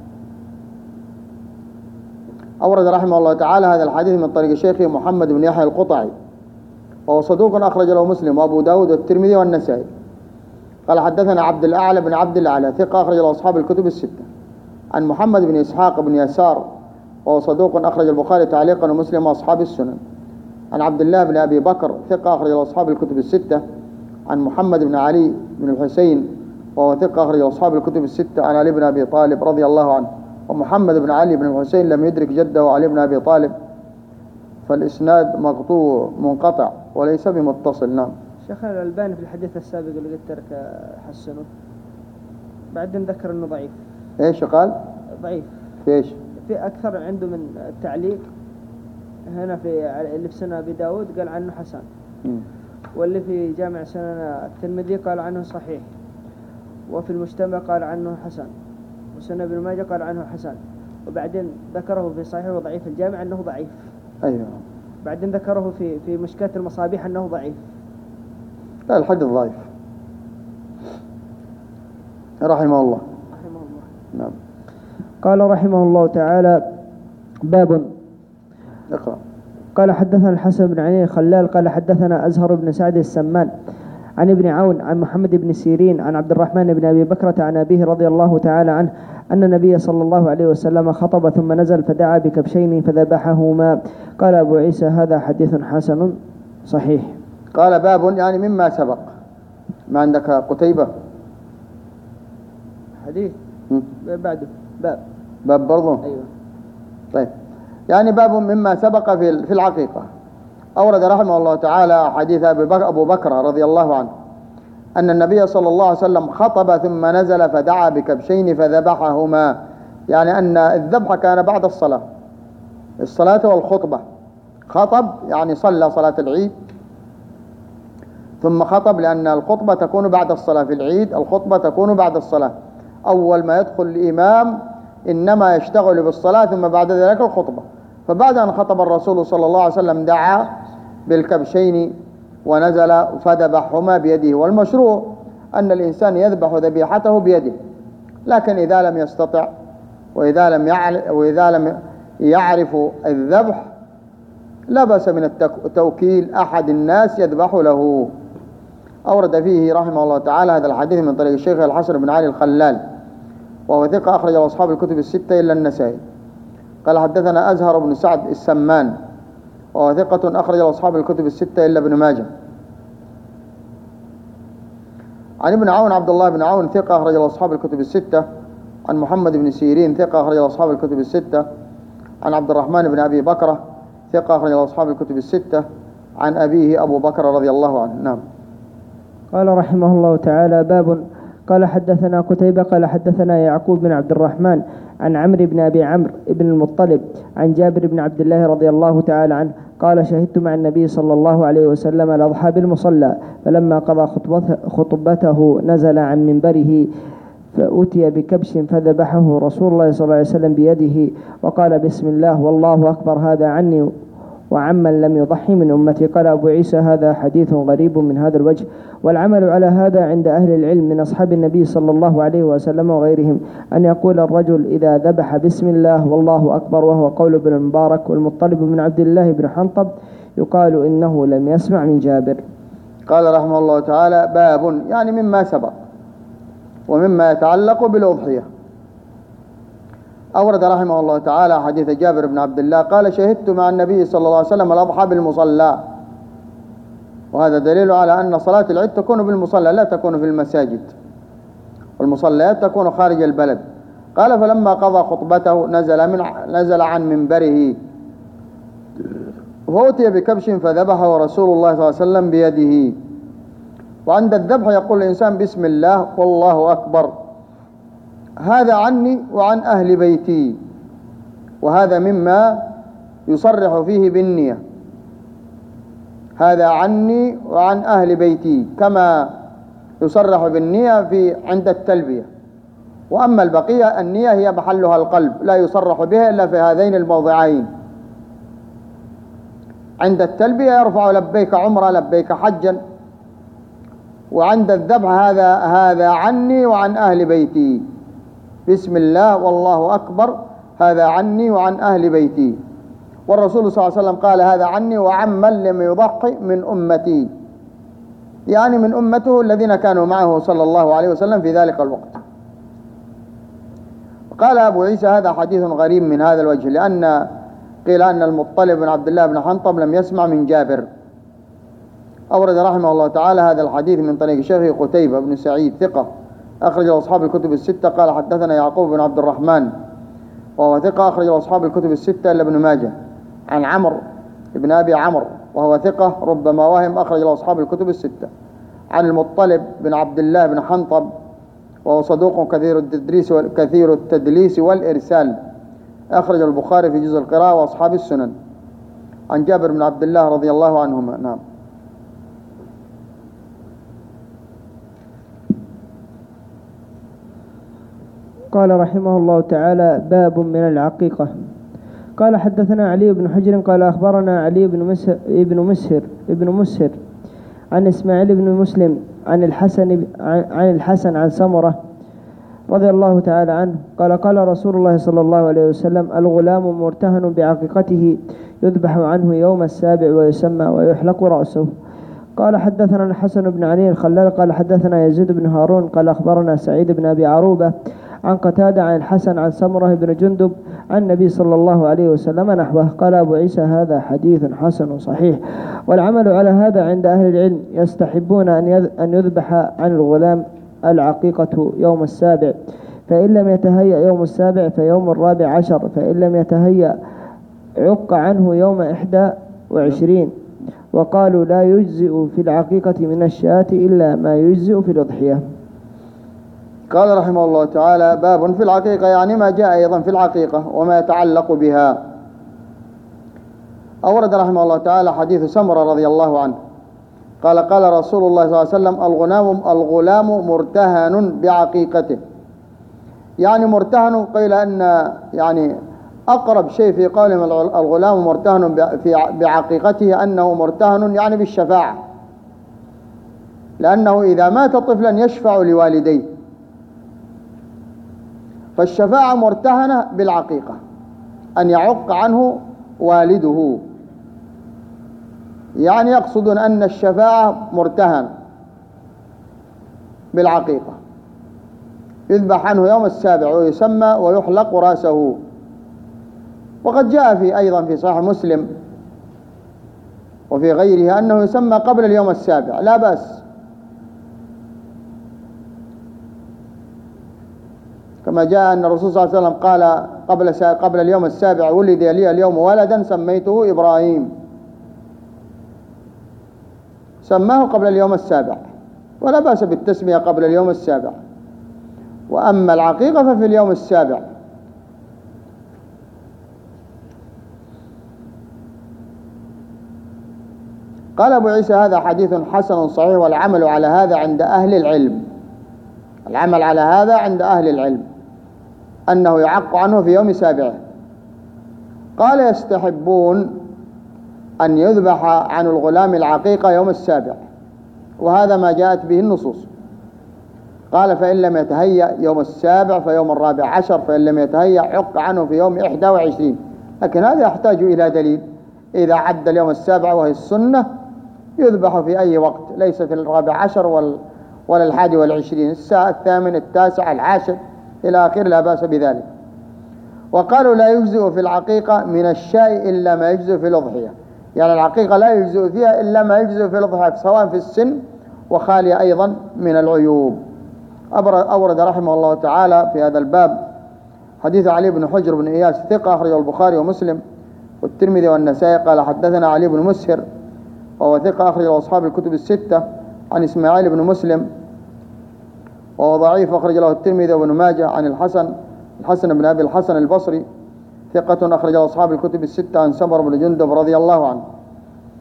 أورد رحمه الله تعالى هذا الحديث من طريق شيخه محمد بن يحيى القطعي، وهو صدوق أخرج له مسلم وأبو داود والترمذي والنسائي. قال حدثنا عبد الأعلى بن عبد الأعلى ثقة أخرج له أصحاب الكتب الستة، عن محمد بن إسحاق بن يسار وهو صدوق أخرج البخاري تعليقا ومسلم وأصحاب السنن، عن عبد الله بن أبي بكر ثقة أخرج له أصحاب الكتب الستة، عن محمد بن علي بن الحسين وهو ثقة أخرج له أصحاب الكتب الستة، عن علي بن أبي طالب رضي الله عنه. ومحمد بن علي بن الحسين لم يدرك جده علي بن أبي طالب، فالإسناد مقطوع منقطع وليس بمتصل. نعم. شيخ الألباني في الحديث السابق اللي قلت لك حسنه، بعدين ذكر انه ضعيف. ايش قال؟ ضعيف. في ايش؟ في اكثر عنده من التعليق هنا في اللي في سنن ابي داود قال عنه حسن، م. واللي في جامع سنن الترمذي قال عنه صحيح، وفي المجتمع قال عنه حسن، وسنن ابن ماجه قال عنه حسن، وبعدين ذكره في صحيح وضعيف الجامع انه ضعيف. ايوه. بعدين ذكره في في مشكاة المصابيح انه ضعيف. لا الحديث ضعيف رحمه الله. رحمه الله. نعم. قال رحمه الله تعالى: باب. اقرأ. قال حدثنا الحسن بن علي الخلال قال حدثنا أزهر بن سعد السمان عن ابن عون عن محمد بن سيرين عن عبد الرحمن بن أبي بكرة عن أبيه رضي الله تعالى عنه أن النبي صلى الله عليه وسلم خطب ثم نزل فدعا بكبشين فذبحهما. قال أبو عيسى هذا حديث حسن صحيح. قال باب يعني مما سبق. ما عندك قتيبة حديث بعده باب باب برضه. أيوة. طيب يعني باب مما سبق في في العقيقة. أورد رحمه الله تعالى حديث أبو بكر رضي الله عنه أن النبي صلى الله عليه وسلم خطب ثم نزل فدعا بكبشين فذبحهما، يعني أن الذبح كان بعد الصلاة، الصلاة والخطبة. خطب يعني صلى صلاة العيد ثم خطب، لأن الخطبة تكون بعد الصلاة في العيد، الخطبة تكون بعد الصلاة. أول ما يدخل الإمام إنما يشتغل بالصلاة ثم بعد ذلك الخطبة. فبعد أن خطب الرسول صلى الله عليه وسلم دعا بالكبشين ونزل فذبحهما بيده. والمشروع أن الإنسان يذبح ذبيحته بيده، لكن إذا لم يستطع وإذا لم وإذا لم يعرف الذبح لا بأس من توكيل أحد الناس يذبح له. أورد فيه رحمه الله تعالى هذا الحديث من طريق الشيخ الحسن بن علي الخلال وهو ثقة أخرج له أصحاب الكتب الستة إلا النسائي. قال حدثنا أزهر بن سعد السمان وهو ثقة أخرج له أصحاب الكتب الستة إلا ابن ماجه. عن ابن عون عبد الله بن عون ثقة أخرج له أصحاب الكتب الستة، عن محمد بن سيرين ثقة أخرج له أصحاب الكتب الستة، عن عبد الرحمن بن أبي بكرة ثقة أخرج له أصحاب الكتب الستة، عن أبيه أبو بكر رضي الله عنه. نعم. قال رحمه الله تعالى: باب. قال حدثنا قتيبة قال حدثنا يعقوب بن عبد الرحمن عن عمرو بن أبي عمرو بن المطلب عن جابر بن عبد الله رضي الله تعالى عنه قال: شهدت مع النبي صلى الله عليه وسلم الأضحى بالمصلى، فلما قضى خطبته نزل عن منبره فأتي بكبش فذبحه رسول الله صلى الله عليه وسلم بيده وقال: بسم الله والله أكبر، هذا عني وعمن لم يضحي من أمتي. قال أبو عيسى هذا حديث غريب من هذا الوجه، والعمل على هذا عند أهل العلم من أصحاب النبي صلى الله عليه وسلم وغيرهم أن يقول الرجل إذا ذبح بسم الله والله أكبر، وهو قول ابن المبارك. والمطلب بن عبد الله بن حنطب يقال إنه لم يسمع من جابر. قال رحمه الله تعالى: باب يعني مما سبق ومما يتعلق بالأضحية. أورد رحمه الله تعالى حديث جابر بن عبد الله قال: شهدت مع النبي صلى الله عليه وسلم الأضحى بالمصلى، وهذا دليل على أن صلاة العيد تكون بالمصلى لا تكون في المساجد، والمصليات تكون خارج البلد. قال: فلما قضى خطبته نزل من نزل عن منبره فأتي بكبش فذبحه رسول الله صلى الله عليه وسلم بيده. وعند الذبح يقول الإنسان: بسم الله والله أكبر، هذا عني وعن أهل بيتي. وهذا مما يصرح فيه بالنية، هذا عني وعن أهل بيتي، كما يصرح بالنية في عند التلبية، وأما البقية النية هي محلها القلب، لا يصرح بها إلا في هذين الموضعين. عند التلبية يرفع لبيك عمرة لبيك حجا، وعند الذبح هذا هذا عني وعن أهل بيتي، بسم الله والله أكبر، هذا عني وعن أهل بيتي. والرسول صلى الله عليه وسلم قال هذا عني وعن من لم يضحي من أمتي، يعني من أمته الذين كانوا معه صلى الله عليه وسلم في ذلك الوقت. قال أبو عيسى هذا حديث غريب من هذا الوجه، لأن قيل أن المطلب بن عبد الله بن حنطب لم يسمع من جابر. أورد رحمه الله تعالى هذا الحديث من طريق شيخه قتيبة بن سعيد ثقة أخرج له أصحاب الكتب الستة. قال حدثنا يعقوب بن عبد الرحمن وهو ثقة أخرج له أصحاب الكتب الستة إلا ابن ماجه، عن عمرو بن أبي عمرو وهو ثقة ربما وهم أخرج له أصحاب الكتب الستة، عن المطلب بن عبد الله بن حنطب وهو صدوق كثير التدليس كثير التدليس والإرسال أخرج البخاري في جزء القراءة وأصحاب السنن، عن جابر بن عبد الله رضي الله عنهما. نعم. قال رحمه الله تعالى: باب من العقيقة. قال حدثنا علي بن حجر قال أخبرنا علي بن مسهر ابن مسهر ابن مسهر عن إسماعيل بن مسلم عن الحسن عن الحسن عن سمرة رضي الله تعالى عنه قال قال رسول الله صلى الله عليه وسلم: الغلام مرتهن بعقيقته يذبح عنه يوم السابع ويسمى ويحلق رأسه. قال حدثنا الحسن بن علي الخلال قال حدثنا يزيد بن هارون قال أخبرنا سعيد بن أبي عروبة عن قتادة عن الحسن عن سمرة بن جندب عن النبي صلى الله عليه وسلم نحوه. قال أبو عيسى هذا حديث حسن صحيح. والعمل على هذا عند أهل العلم، يستحبون أن يذبح عن الغلام العقيقة يوم السابع، فإن لم يتهيأ يوم السابع فيوم الرابع عشر، فإن لم يتهيأ عق عنه يوم إحدى وعشرين. وقالوا لا يجزئ في العقيقة من الشاة إلا ما يجزئ في الأضحية. قال رحمه الله تعالى: باب في العقيقة، يعني ما جاء أيضا في العقيقة وما يتعلق بها. أورد رحمه الله تعالى حديث سمرة رضي الله عنه قال قال رسول الله صلى الله عليه وسلم: الغلام الغلام مرتهن بعقيقته، يعني مرتهن، قيل أن يعني أقرب شيء في قولهم الغلام مرتهن بعقيقته أنه مرتهن يعني بالشفاعة، لأنه إذا مات طفلا يشفع لوالديه، فالشفاعة مرتهنة بالعقيقة، أن يعق عنه والده، يعني يقصدون أن الشفاعة مرتهن بالعقيقة، يذبح عنه يوم السابع ويسمى ويحلق رأسه. وقد جاء في أيضا في صحيح مسلم وفي غيره أنه يسمى قبل اليوم السابع، لا بأس، كما جاء أن الرسول صلى الله عليه وسلم قال قبل قبل اليوم السابع: ولد لي اليوم ولدا سميته إبراهيم، سماه قبل اليوم السابع، ولا بأس بالتسمية قبل اليوم السابع. وأما العقيقة ففي اليوم السابع. قال أبو عيسى هذا حديث حسن صحيح، والعمل على هذا عند أهل العلم، العمل على هذا عند أهل العلم أنه يعق عنه في يوم سابعه. قال: يستحبون أن يذبح عن الغلام العقيقة يوم السابع، وهذا ما جاءت به النصوص. قال: فإن لم يتهيأ يوم السابع فيوم الرابع عشر، فإن لم يتهيأ عق عنه في يوم إحدى وعشرين. لكن هذا يحتاج إلى دليل. إذا عد اليوم السابع وهي السنة يذبح في أي وقت، ليس في الرابع عشر وال ولا الحادي والعشرين، الساعة الثامن التاسع العاشر إلى آخر، لا بأس بذلك. وقالوا لا يجزئ في العقيقة من الشاء إلا ما يجزئ في الأضحية، يعني العقيقة لا يجزئ فيها إلا ما يجزئ في الأضحية، سواء في السن وخالية أيضا من العيوب. أورد رحمه الله تعالى في هذا الباب حديث علي بن حجر بن إياس ثقة أخرجه البخاري ومسلم والترمذي والنسائي. قال حدثنا علي بن مسهر وهو ثقة أخرجه أصحاب الكتب الستة، عن إسماعيل بن مسلم وهو ضعيف أخرج له الترمذي وابن ماجه، عن الحسن الحسن بن أبي الحسن البصري ثقة أخرج له أصحاب الكتب الستة، عن سمر بن جندب رضي الله عنه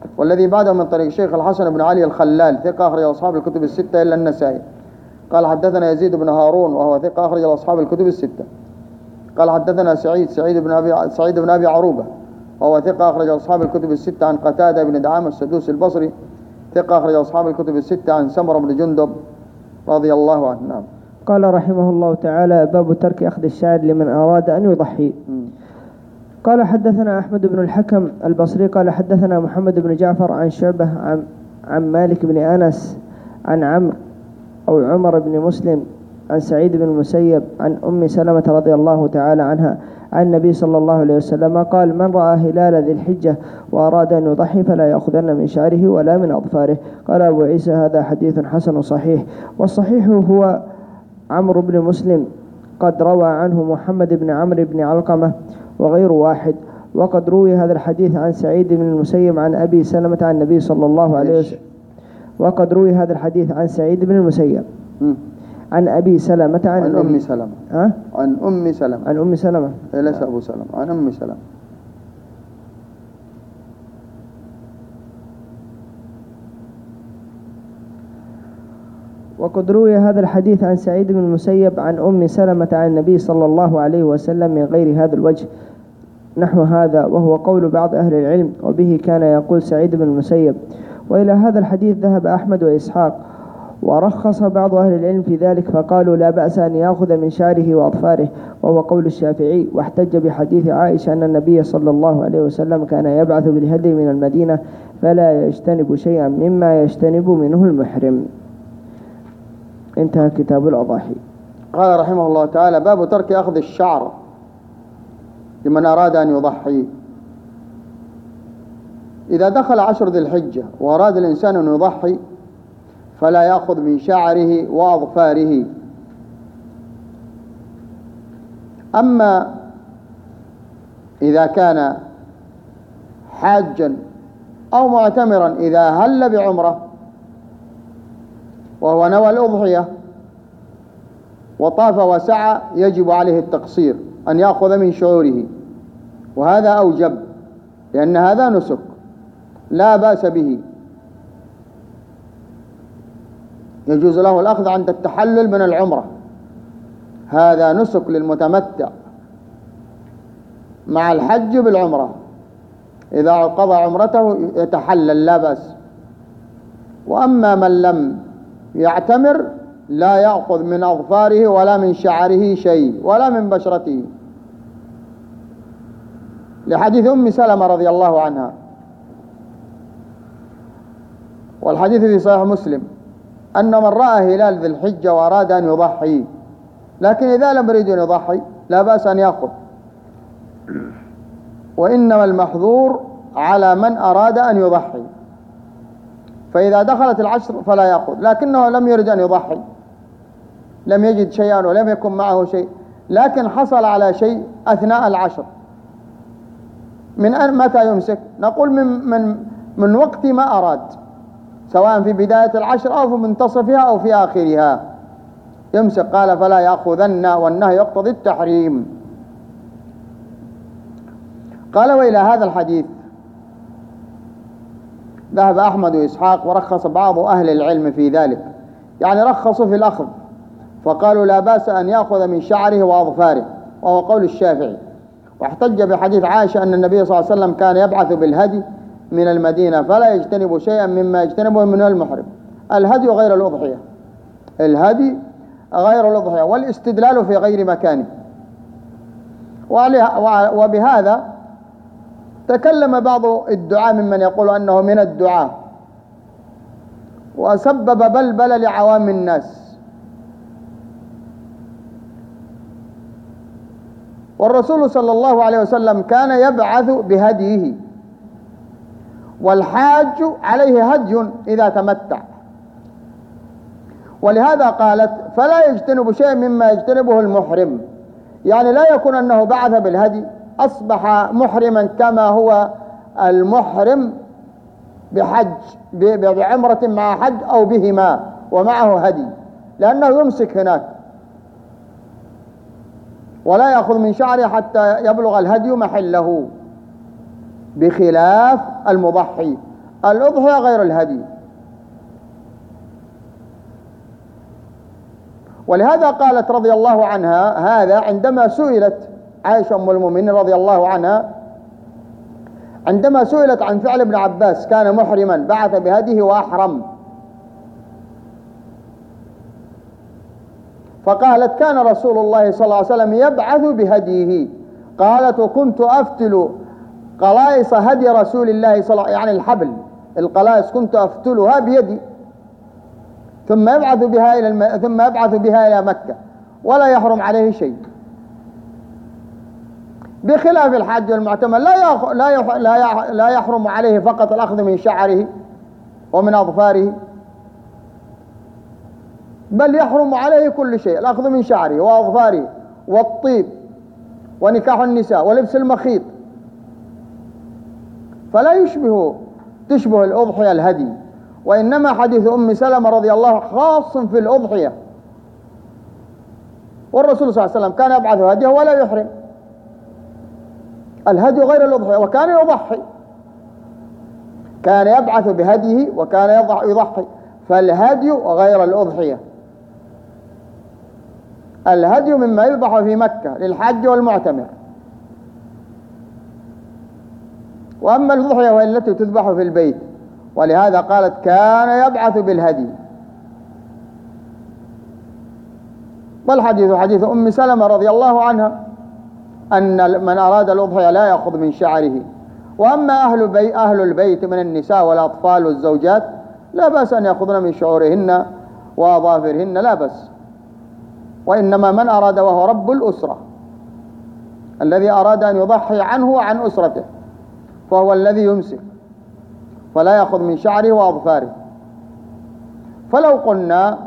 والذي بعده من طريق الشيخ الحسن بن علي الخلال ثقة أخرج أصحاب الكتب الستة إلا النسائي. قال حدثنا يزيد بن هارون وهو ثقة أخرج أصحاب الكتب الستة. قال حدثنا سعيد سعيد بن أبي سعيد بن أبي عروبة وهو ثقة أخرج أصحاب الكتب الستة عن قتادة بن دعامة السدوسي البصري ثقة أخرج أصحاب الكتب الستة عن سمرة بن جندب رضي الله عنه. نعم. قال رحمه الله تعالى: باب ترك أخذ الشعر لمن أراد أن يضحي. م. قال حدثنا أحمد بن الحكم البصري قال حدثنا محمد بن جعفر عن شعبة عن, عن مالك بن أنس عن عمرو أو عمر بن مسلم عن سعيد بن المسيب عن أم سلمة رضي الله تعالى عنها عن النبي صلى الله عليه وسلم قال: من رأى هلال ذي الحجة وأراد أن يضحي فلا يأخذن من شعره ولا من أظفاره. قال أبو عيسى: هذا حديث حسن صحيح. والصحيح هو عمرو بن مسلم قد روى عنه محمد بن عمرو بن علقمة وغير واحد. وقد روي هذا الحديث عن سعيد بن المسيب عن أبي سلمة عن النبي صلى الله عليه وسلم وقد روي هذا الحديث عن سعيد بن المسيب عن أبي سلمة عن, عن أم سلمة أه؟ عن أم سلمة عن أم سلمة ليس أبو سلمة عن أم سلمة. وقد روي هذا الحديث عن سعيد بن المسيب عن أم سلمة عن النبي صلى الله عليه وسلم من غير هذا الوجه نحو هذا، وهو قول بعض أهل العلم، وبه كان يقول سعيد بن المسيب. وإلى هذا الحديث ذهب أحمد وإسحاق، ورخص بعض أهل العلم في ذلك فقالوا لا بأس أن يأخذ من شعره وأظفاره، وهو قول الشافعي. واحتج بحديث عائشة أن النبي صلى الله عليه وسلم كان يبعث بالهدي من المدينة فلا يجتنب شيئا مما يجتنب منه المحرم. انتهى كتاب الأضاحي. قال رحمه الله تعالى: باب ترك أخذ الشعر لمن أراد أن يضحي. إذا دخل عشر ذي الحجة وأراد الإنسان أن يضحي فلا يأخذ من شعره وأظفاره. أما إذا كان حاجا أو معتمرا إذا هل بعمره وهو نوى الأضحية وطاف وسعى يجب عليه التقصير، أن يأخذ من شعوره، وهذا أوجب لأن هذا نسك لا بأس به، يجوز له الأخذ عند التحلل من العمرة، هذا نسك للمتمتع مع الحج بالعمرة، إذا قضى عمرته يتحلل لا بأس. وأما من لم يعتمر لا يأخذ من أظفاره ولا من شعره شيء ولا من بشرته، لحديث أم سلمة رضي الله عنها، والحديث في صحيح مسلم أن من رأى هلال ذي الحجة وأراد أن يضحي، لكن إذا لم يريد أن يضحي لا بأس أن يأخذ، وإنما المحظور على من أراد أن يضحي. فإذا دخلت العشر فلا يأخذ، لكنه لم يرد أن يضحي، لم يجد شيئا ولم يكن معه شيء، لكن حصل على شيء أثناء العشر. من أن متى يمسك؟ نقول من, من, من وقت ما أراد، سواء في بداية العشر أو في منتصفها أو في آخرها يمسك. قال فلا يأخذن، والنهي يقتضي التحريم. قال وإلى هذا الحديث ذهب أحمد وإسحاق، ورخص بعض أهل العلم في ذلك، يعني رخصوا في الأخذ فقالوا لا بأس أن يأخذ من شعره وأظفاره، وهو قول الشافعي. واحتج بحديث عائشة أن النبي صلى الله عليه وسلم كان يبعث بالهدي من المدينة فلا يجتنب شيئا مما يجتنبه منه المحرم. الهدي غير الأضحية، الهدي غير الأضحية، والاستدلال في غير مكانه. وبهذا تكلم بعض الدعاة ممن يقول أنه من الدعاة، وسبب بلبل لعوام الناس. والرسول صلى الله عليه وسلم كان يبعث بهديه، والحاج عليه هدي إذا تمتع، ولهذا قالت فلا يجتنب شيء مما يجتنبه المحرم، يعني لا يكون أنه بعث بالهدي أصبح محرما كما هو المحرم بحج بعمرة مع حج أو بهما ومعه هدي، لأنه يمسك هناك ولا يأخذ من شعره حتى يبلغ الهدي محله، بخلاف المضحي. الأضحية غير الهدي. ولهذا قالت رضي الله عنها هذا عندما سئلت عائشة أم المؤمنين رضي الله عنها، عندما سئلت عن فعل ابن عباس كان محرما بعث بهديه وأحرم، فقالت كان رسول الله صلى الله عليه وسلم يبعث بهديه. قالت وكنت أفتل قلائص هدي رسول الله صلى الله عليه وسلم، يعني الحبل القلائص كنت أفتلها بيدي ثم يبعث بها إلى الم... ثم يبعث بها إلى مكة ولا يحرم عليه شيء، بخلاف الحاج والمعتمر لا يخ... لا يح... لا, يح... لا يحرم عليه فقط الأخذ من شعره ومن أظفاره، بل يحرم عليه كل شيء، الأخذ من شعره وأظفاره والطيب ونكاح النساء ولبس المخيط، فلا يشبه تشبه الأضحية الهدي. وإنما حديث أم سلمة رضي الله عنها خاص في الأضحية، والرسول صلى الله عليه وسلم كان يبعث هديه ولا يحرم. الهدي غير الأضحية، وكان يضحي، كان يبعث بهديه وكان يضحي، فالهدي غير الأضحية. الهدي مما يذبح في مكة للحج والمعتمر، وأما الأضحية وهي التي تذبح في البيت، ولهذا قالت كان يبعث بالهدي. والحديث حديث أم سلمة رضي الله عنها أن من أراد الأضحية لا يأخذ من شعره. وأما أهل, بي أهل البيت من النساء والأطفال والزوجات لا بأس أن يأخذن من شعورهن وأظافرهن، لا بأس. وإنما من أراد وهو رب الأسرة الذي أراد أن يضحي عنه وعن أسرته فهو الذي يمسك ولا يأخذ من شعره وأظفاره. فلو قلنا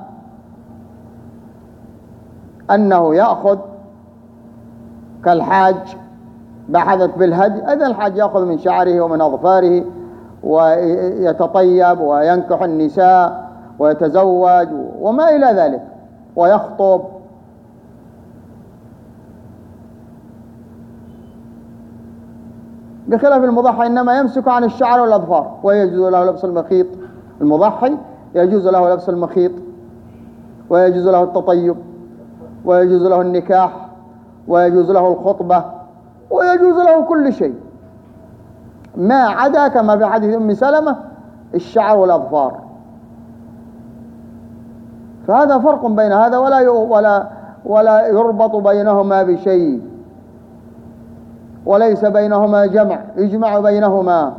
أنه يأخذ كالحاج بحثت بالهدي، إذن الحاج يأخذ من شعره ومن أظفاره ويتطيب وينكح النساء ويتزوج وما إلى ذلك ويخطب. بخلاف المضحي إنما يمسك عن الشعر والأظفار، ويجوز له لبس المخيط. المضحي يجوز له لبس المخيط، ويجوز له التطيب، ويجوز له النكاح، ويجوز له الخطبة، ويجوز له كل شيء ما عدا كما في حديث أم سلمة الشعر والأظفار. فهذا فرق بين هذا ولا ولا ولا يربط بينهما بشيء، وليس بينهما جمع يجمع بينهما.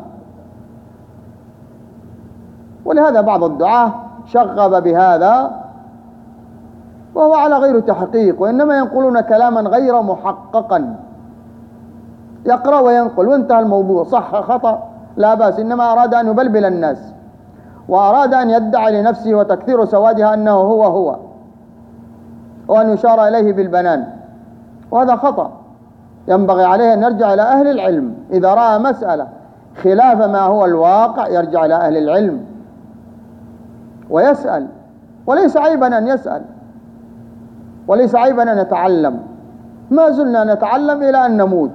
ولهذا بعض الدعاة شغب بهذا وهو على غير تحقيق، وإنما ينقلون كلاما غير محققا، يقرأ وينقل وانتهى الموضوع، صح خطأ لا بأس، إنما أراد أن يبلبل الناس وأراد أن يدعي لنفسه وتكثير سوادها أنه هو هو وأن يشار إليه بالبنان، وهذا خطأ. ينبغي عليه أن يرجع إلى أهل العلم، إذا رأى مسألة خلاف ما هو الواقع يرجع إلى أهل العلم ويسأل، وليس عيبا أن يسأل، وليس عيبا أن يتعلم. ما زلنا نتعلم إلى أن نموت.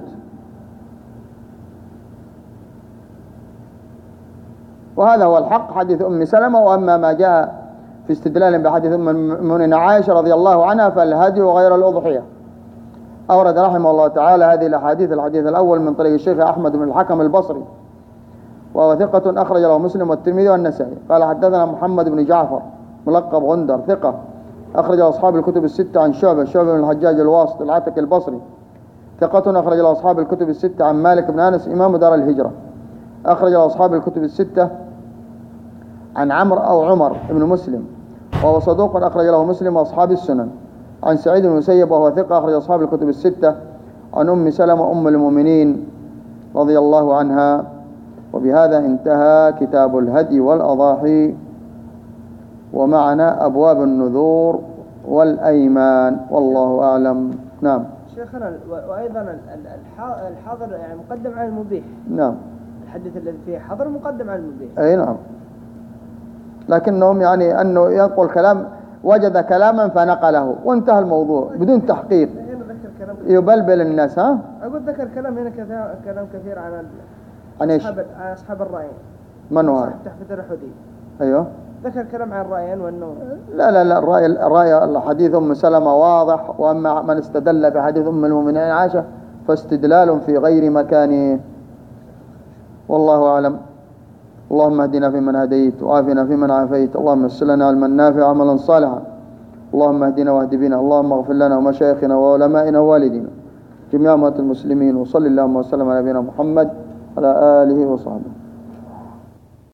وهذا هو الحق حديث أم سلمة. وأما ما جاء في استدلال بحديث أم المؤمنين عائشة رضي الله عنها فالهدي غير الأضحية. أورد رحمه الله تعالى هذه الأحاديث، الحديث الأول من طريق الشيخ أحمد بن الحكم البصري وهو ثقة أخرج له مسلم والترمذي والنسائي. قال حدثنا محمد بن جعفر ملقب غندر ثقة أخرج له أصحاب الكتب الستة عن شعبة شعبة بن الحجاج الواسط العتكي البصري ثقة أخرج له أصحاب الكتب الستة عن مالك بن أنس إمام دار الهجرة أخرج له أصحاب الكتب الستة عن عمرو أو عمر بن مسلم وهو صدوق أخرج له مسلم وأصحاب السنن عن سعيد بن المسيب وهو ثقة أخرج أصحاب الكتب الستة عن أم سلمة أم المؤمنين رضي الله عنها. وبهذا انتهى كتاب الهدي والأضاحي، ومعنا أبواب النذور والأيمان، والله أعلم. نعم شيخنا، وأيضا الحظر يعني مقدم على المبيح. نعم الحديث الذي فيه حظر مقدم على المبيح. أي نعم، لكنهم يعني أنه ينقل كلام، وجد كلاما فنقله وانتهى الموضوع بدون تحقيق، يبلبل الناس. ها أقول ذكر كلام هنا كلام كثير عن عن ايش؟ عن أصحاب الرأي. من هو؟ تحفة الرحدي. أيوه. ذكر كلام عن الرأيين وأنه لا لا لا الرأي الرأي الحديث أم سلمة واضح، وأما من استدل بحديث أم المؤمنين عائشة فاستدلال في غير مكانه، والله أعلم. اللهم اهدنا فيمن هديت وعافنا فيمن عافيت، اللهم يسر لنا علما نافعا عملا صالحا، اللهم اهدنا واهد بنا، اللهم اغفر لنا ومشايخنا وعلمائنا ووالدينا جميع أموات المسلمين، وصل اللهم وسلم على نبينا محمد على آله وصحبه.